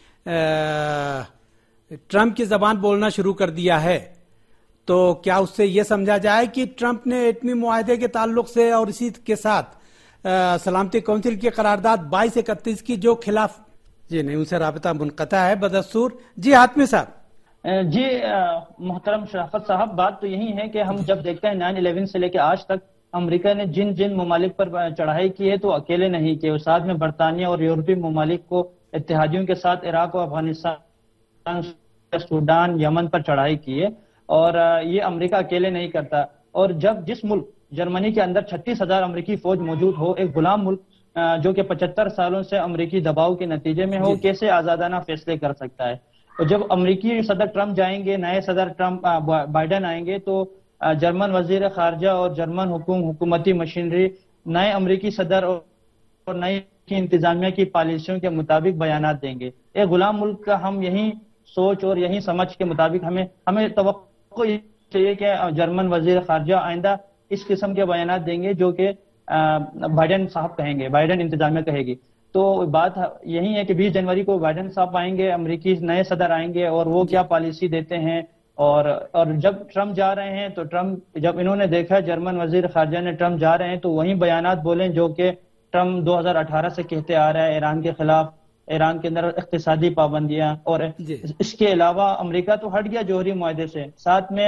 ٹرمپ کی زبان بولنا شروع کر دیا ہے، تو کیا اس سے یہ سمجھا جائے کہ ٹرمپ نے ایٹمی معاہدے کے تعلق سے اور اسی کے ساتھ سلامتی کونسل کی قرارداد 2231 کی جو خلاف جی نہیں، ان سے رابطہ منقطع ہے بدستور. جی حاتمی صاحب. جی محترم شرافت صاحب، بات تو یہی ہے کہ ہم جب دیکھتے ہیں 9/11 سے لے کے آج تک امریکہ نے جن ممالک پر چڑھائی کی ہے تو اکیلے نہیں کیے، ساتھ میں برطانیہ اور یورپی ممالک کو اتحادیوں کے ساتھ عراق و افغانستان، سوڈان، یمن پر چڑھائی کی ہے، اور یہ امریکہ اکیلے نہیں کرتا. اور جس ملک جرمنی کے اندر 36,000 امریکی فوج موجود ہو، ایک غلام ملک جو کہ 75 سالوں سے امریکی دباؤ کے نتیجے میں ہو، کیسے آزادانہ فیصلے کر سکتا ہے؟ اور جب امریکی صدر ٹرمپ جائیں گے، نئے صدر بائیڈن آئیں گے، تو جرمن وزیر خارجہ اور جرمن حکومتی مشینری نئے امریکی صدر اور نئی انتظامیہ کی پالیسیوں کے مطابق بیانات دیں گے. ایک غلام ملک کا ہم یہی سوچ اور یہی سمجھ کے مطابق ہمیں توقع چاہیے کہ جرمن وزیر خارجہ آئندہ اس قسم کے بیانات دیں گے جو کہ بائیڈن صاحب کہیں گے، بائیڈن انتظامیہ کہے گی. تو بات یہی ہے کہ 20 جنوری کو بائیڈن صاحب آئیں گے، امریکی نئے صدر آئیں گے، اور وہ کیا پالیسی دیتے ہیں. اور جب ٹرمپ جا رہے ہیں تو ٹرمپ جب انہوں نے دیکھا جرمن وزیر خارجہ نے ٹرمپ جا رہے ہیں تو وہی بیانات بولیں جو کہ ٹرمپ 2018 سے کہتے آ رہا ہے ایران کے خلاف، ایران کے اندر اقتصادی پابندیاں. اور اس کے علاوہ امریکہ تو ہٹ گیا جوہری معاہدے سے، ساتھ میں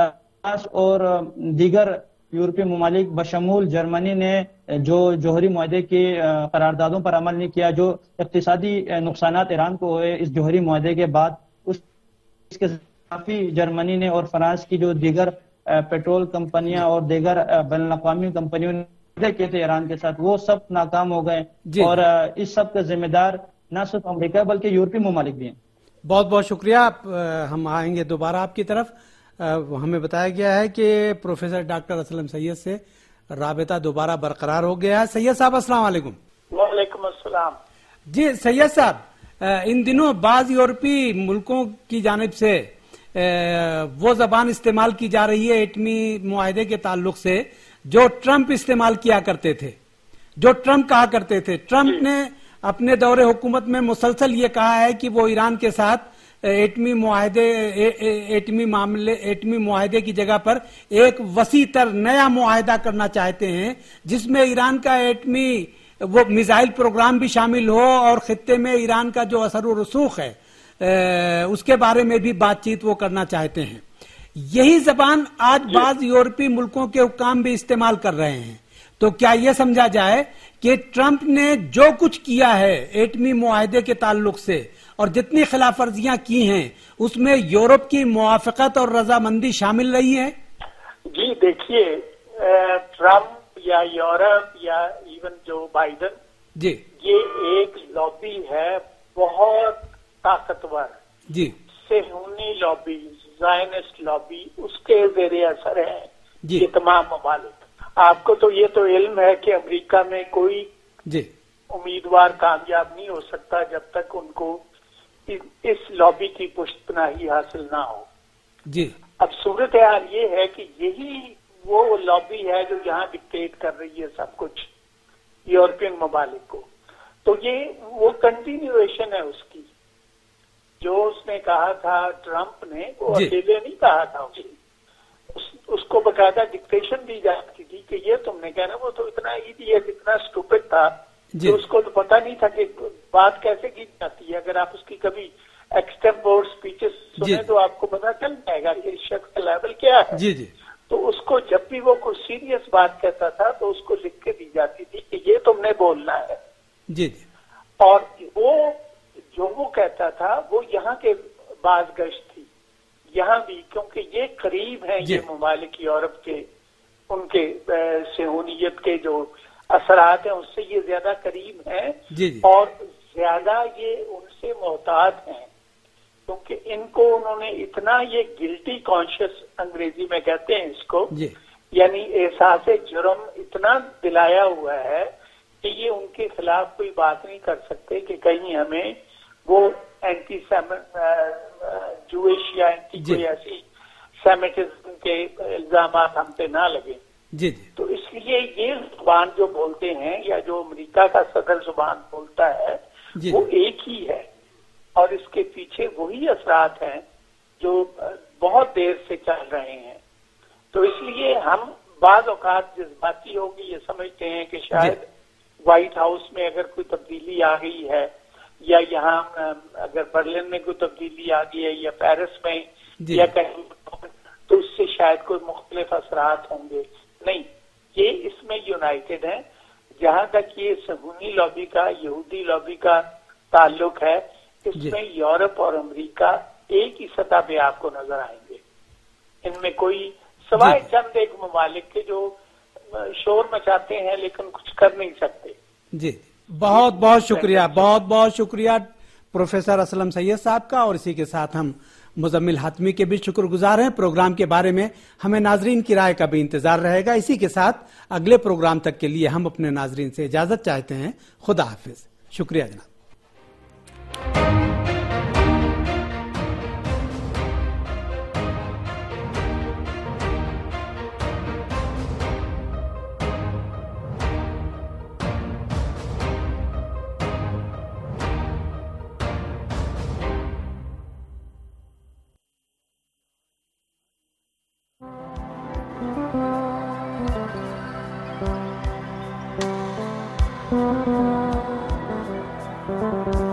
اور دیگر یورپی ممالک بشمول جرمنی نے جو جوہری معاہدے کی قراردادوں پر عمل نہیں کیا، جو اقتصادی نقصانات ایران کو ہوئے اس جوہری معاہدے کے بعد، اس کے کافی جرمنی نے اور فرانس کی جو دیگر پیٹرول کمپنیاں اور دیگر بین الاقوامی کمپنیوں نے کیے تھے ایران کے ساتھ، وہ سب ناکام ہو گئے. اور اس سب کا ذمہ دار نہ صرف امریکہ بلکہ یورپی ممالک بھی ہیں. بہت بہت شکریہ. ہم آئیں گے دوبارہ آپ کی طرف. ہمیں بتایا گیا ہے کہ پروفیسر ڈاکٹر اسلم سید سے رابطہ دوبارہ برقرار ہو گیا ہے. سید صاحب السلام علیکم. وعلیکم السلام. جی سید صاحب، ان دنوں بعض یورپی ملکوں کی جانب سے وہ زبان استعمال کی جا رہی ہے ایٹمی معاہدے کے تعلق سے جو ٹرمپ استعمال کیا کرتے تھے، جو ٹرمپ کہا کرتے تھے. ٹرمپ نے اپنے دور حکومت میں مسلسل یہ کہا ہے کہ وہ ایران کے ساتھ ایٹمی معاہدے کی جگہ پر ایک وسیع تر نیا معاہدہ کرنا چاہتے ہیں جس میں ایران کا ایٹمی وہ میزائل پروگرام بھی شامل ہو اور خطے میں ایران کا جو اثر و رسوخ ہے اس کے بارے میں بھی بات چیت وہ کرنا چاہتے ہیں. یہی زبان آج بعض یورپی ملکوں کے حکام بھی استعمال کر رہے ہیں. تو کیا یہ سمجھا جائے کہ ٹرمپ نے جو کچھ کیا ہے ایٹمی معاہدے کے تعلق سے اور جتنی خلاف ورزیاں کی ہیں اس میں یورپ کی موافقت اور رضامندی شامل رہی ہے؟ جی دیکھیے، ٹرمپ یا یورپ یا ایون جو بائیڈن، جی یہ ایک لابی ہے بہت طاقتور، جی صہیونی لابی، زائنسٹ لابی، اس کے زیر اثر ہے یہ تمام ممالک. آپ کو تو یہ تو علم ہے کہ امریکہ میں کوئی امیدوار کامیاب نہیں ہو سکتا جب تک ان کو اس لابی کی پشت پناہی حاصل نہ ہو. جی اب صورتحال یہ ہے کہ یہی وہ لابی ہے جو یہاں ڈکٹیٹ کر رہی ہے سب کچھ یورپین ممالک کو. تو یہ وہ کنٹینیویشن ہے اس کی، جو اس نے کہا تھا ٹرمپ نے، وہ اکیلے نہیں کہا تھا، اس کو باقاعدہ ڈکٹیشن دی جاتی تھی کہ یہ تم نے کہنا. وہ تو اتنا ایڈیٹ، اتنا اسٹوپڈ تھا کہ اس کو تو پتہ نہیں تھا کہ بات کیسے کی جاتی ہے. اگر آپ اس کی کبھی ایکسٹمپور اسپیچز سنیں تو آپ کو پتہ چل جائے گا کہ اس شخص کا لیول کیا ہے. جی جی. تو اس کو جب بھی وہ کوئی سیریس بات کہتا تھا تو اس کو لکھ کے دی جاتی تھی کہ یہ تم نے بولنا ہے. جی جی. اور وہ جو وہ کہتا تھا وہ یہاں کے باز گشت تھی، یہاں بھی، کیونکہ یہ قریب ہیں یہ ممالک یورپ کے، ان کے صہیونیت کے جو اثرات ہیں اس سے یہ زیادہ قریب ہیں اور زیادہ یہ ان سے محتاط ہیں، کیونکہ ان کو انہوں نے اتنا یہ گلٹی کانشیس انگریزی میں کہتے ہیں اس کو، یعنی احساس جرم اتنا دلایا ہوا ہے کہ یہ ان کے خلاف کوئی بات نہیں کر سکتے کہ کہیں ہمیں وہ اینٹی جوئش یا اینٹی کوئی ایسی सेमिटिज्म के इल्जामात हम पे ना लगे। जी। तो इसलिए ये जुबान जो बोलते हैं या जो अमेरिका का सदर जुबान बोलता है वो एक ही है, और इसके पीछे वही असरात हैं जो बहुत देर से चल रहे हैं। तो इसलिए हम बाज़ औक़ात जज्बाती होगी ये समझते हैं कि शायद व्हाइट हाउस में अगर कोई तब्दीली आ गई है, या यहाँ अगर बर्लिन में कोई तब्दीली आ गई है, या पेरिस में या कहीं, तो उससे शायद कोई मुख्तलिफ असरात होंगे। नहीं, ये इसमें यूनाइटेड है। जहां तक ये सहूनी लॉबी का, यहूदी लॉबी का ताल्लुक है, इसमें यूरोप और अमेरिका एक ही सतह पे आपको नजर आएंगे। इनमें कोई सवाए चंद एक ममालिक के जो शोर मचाते हैं लेकिन कुछ कर नहीं सकते। जी, बहुत बहुत शुक्रिया, बहुत बहुत शुक्रिया प्रोफेसर असलम सैयद साहब का। और इसी के साथ हम मुजम्मिल हातमी के भी शुक्रगुजार हैं। प्रोग्राम के बारे में हमें नाजरीन की राय का भी इंतजार रहेगा। इसी के साथ अगले प्रोग्राम तक के लिए हम अपने नाजरीन से इजाजत चाहते हैं। खुदा हाफिज। शुक्रिया जनाब। Thank you.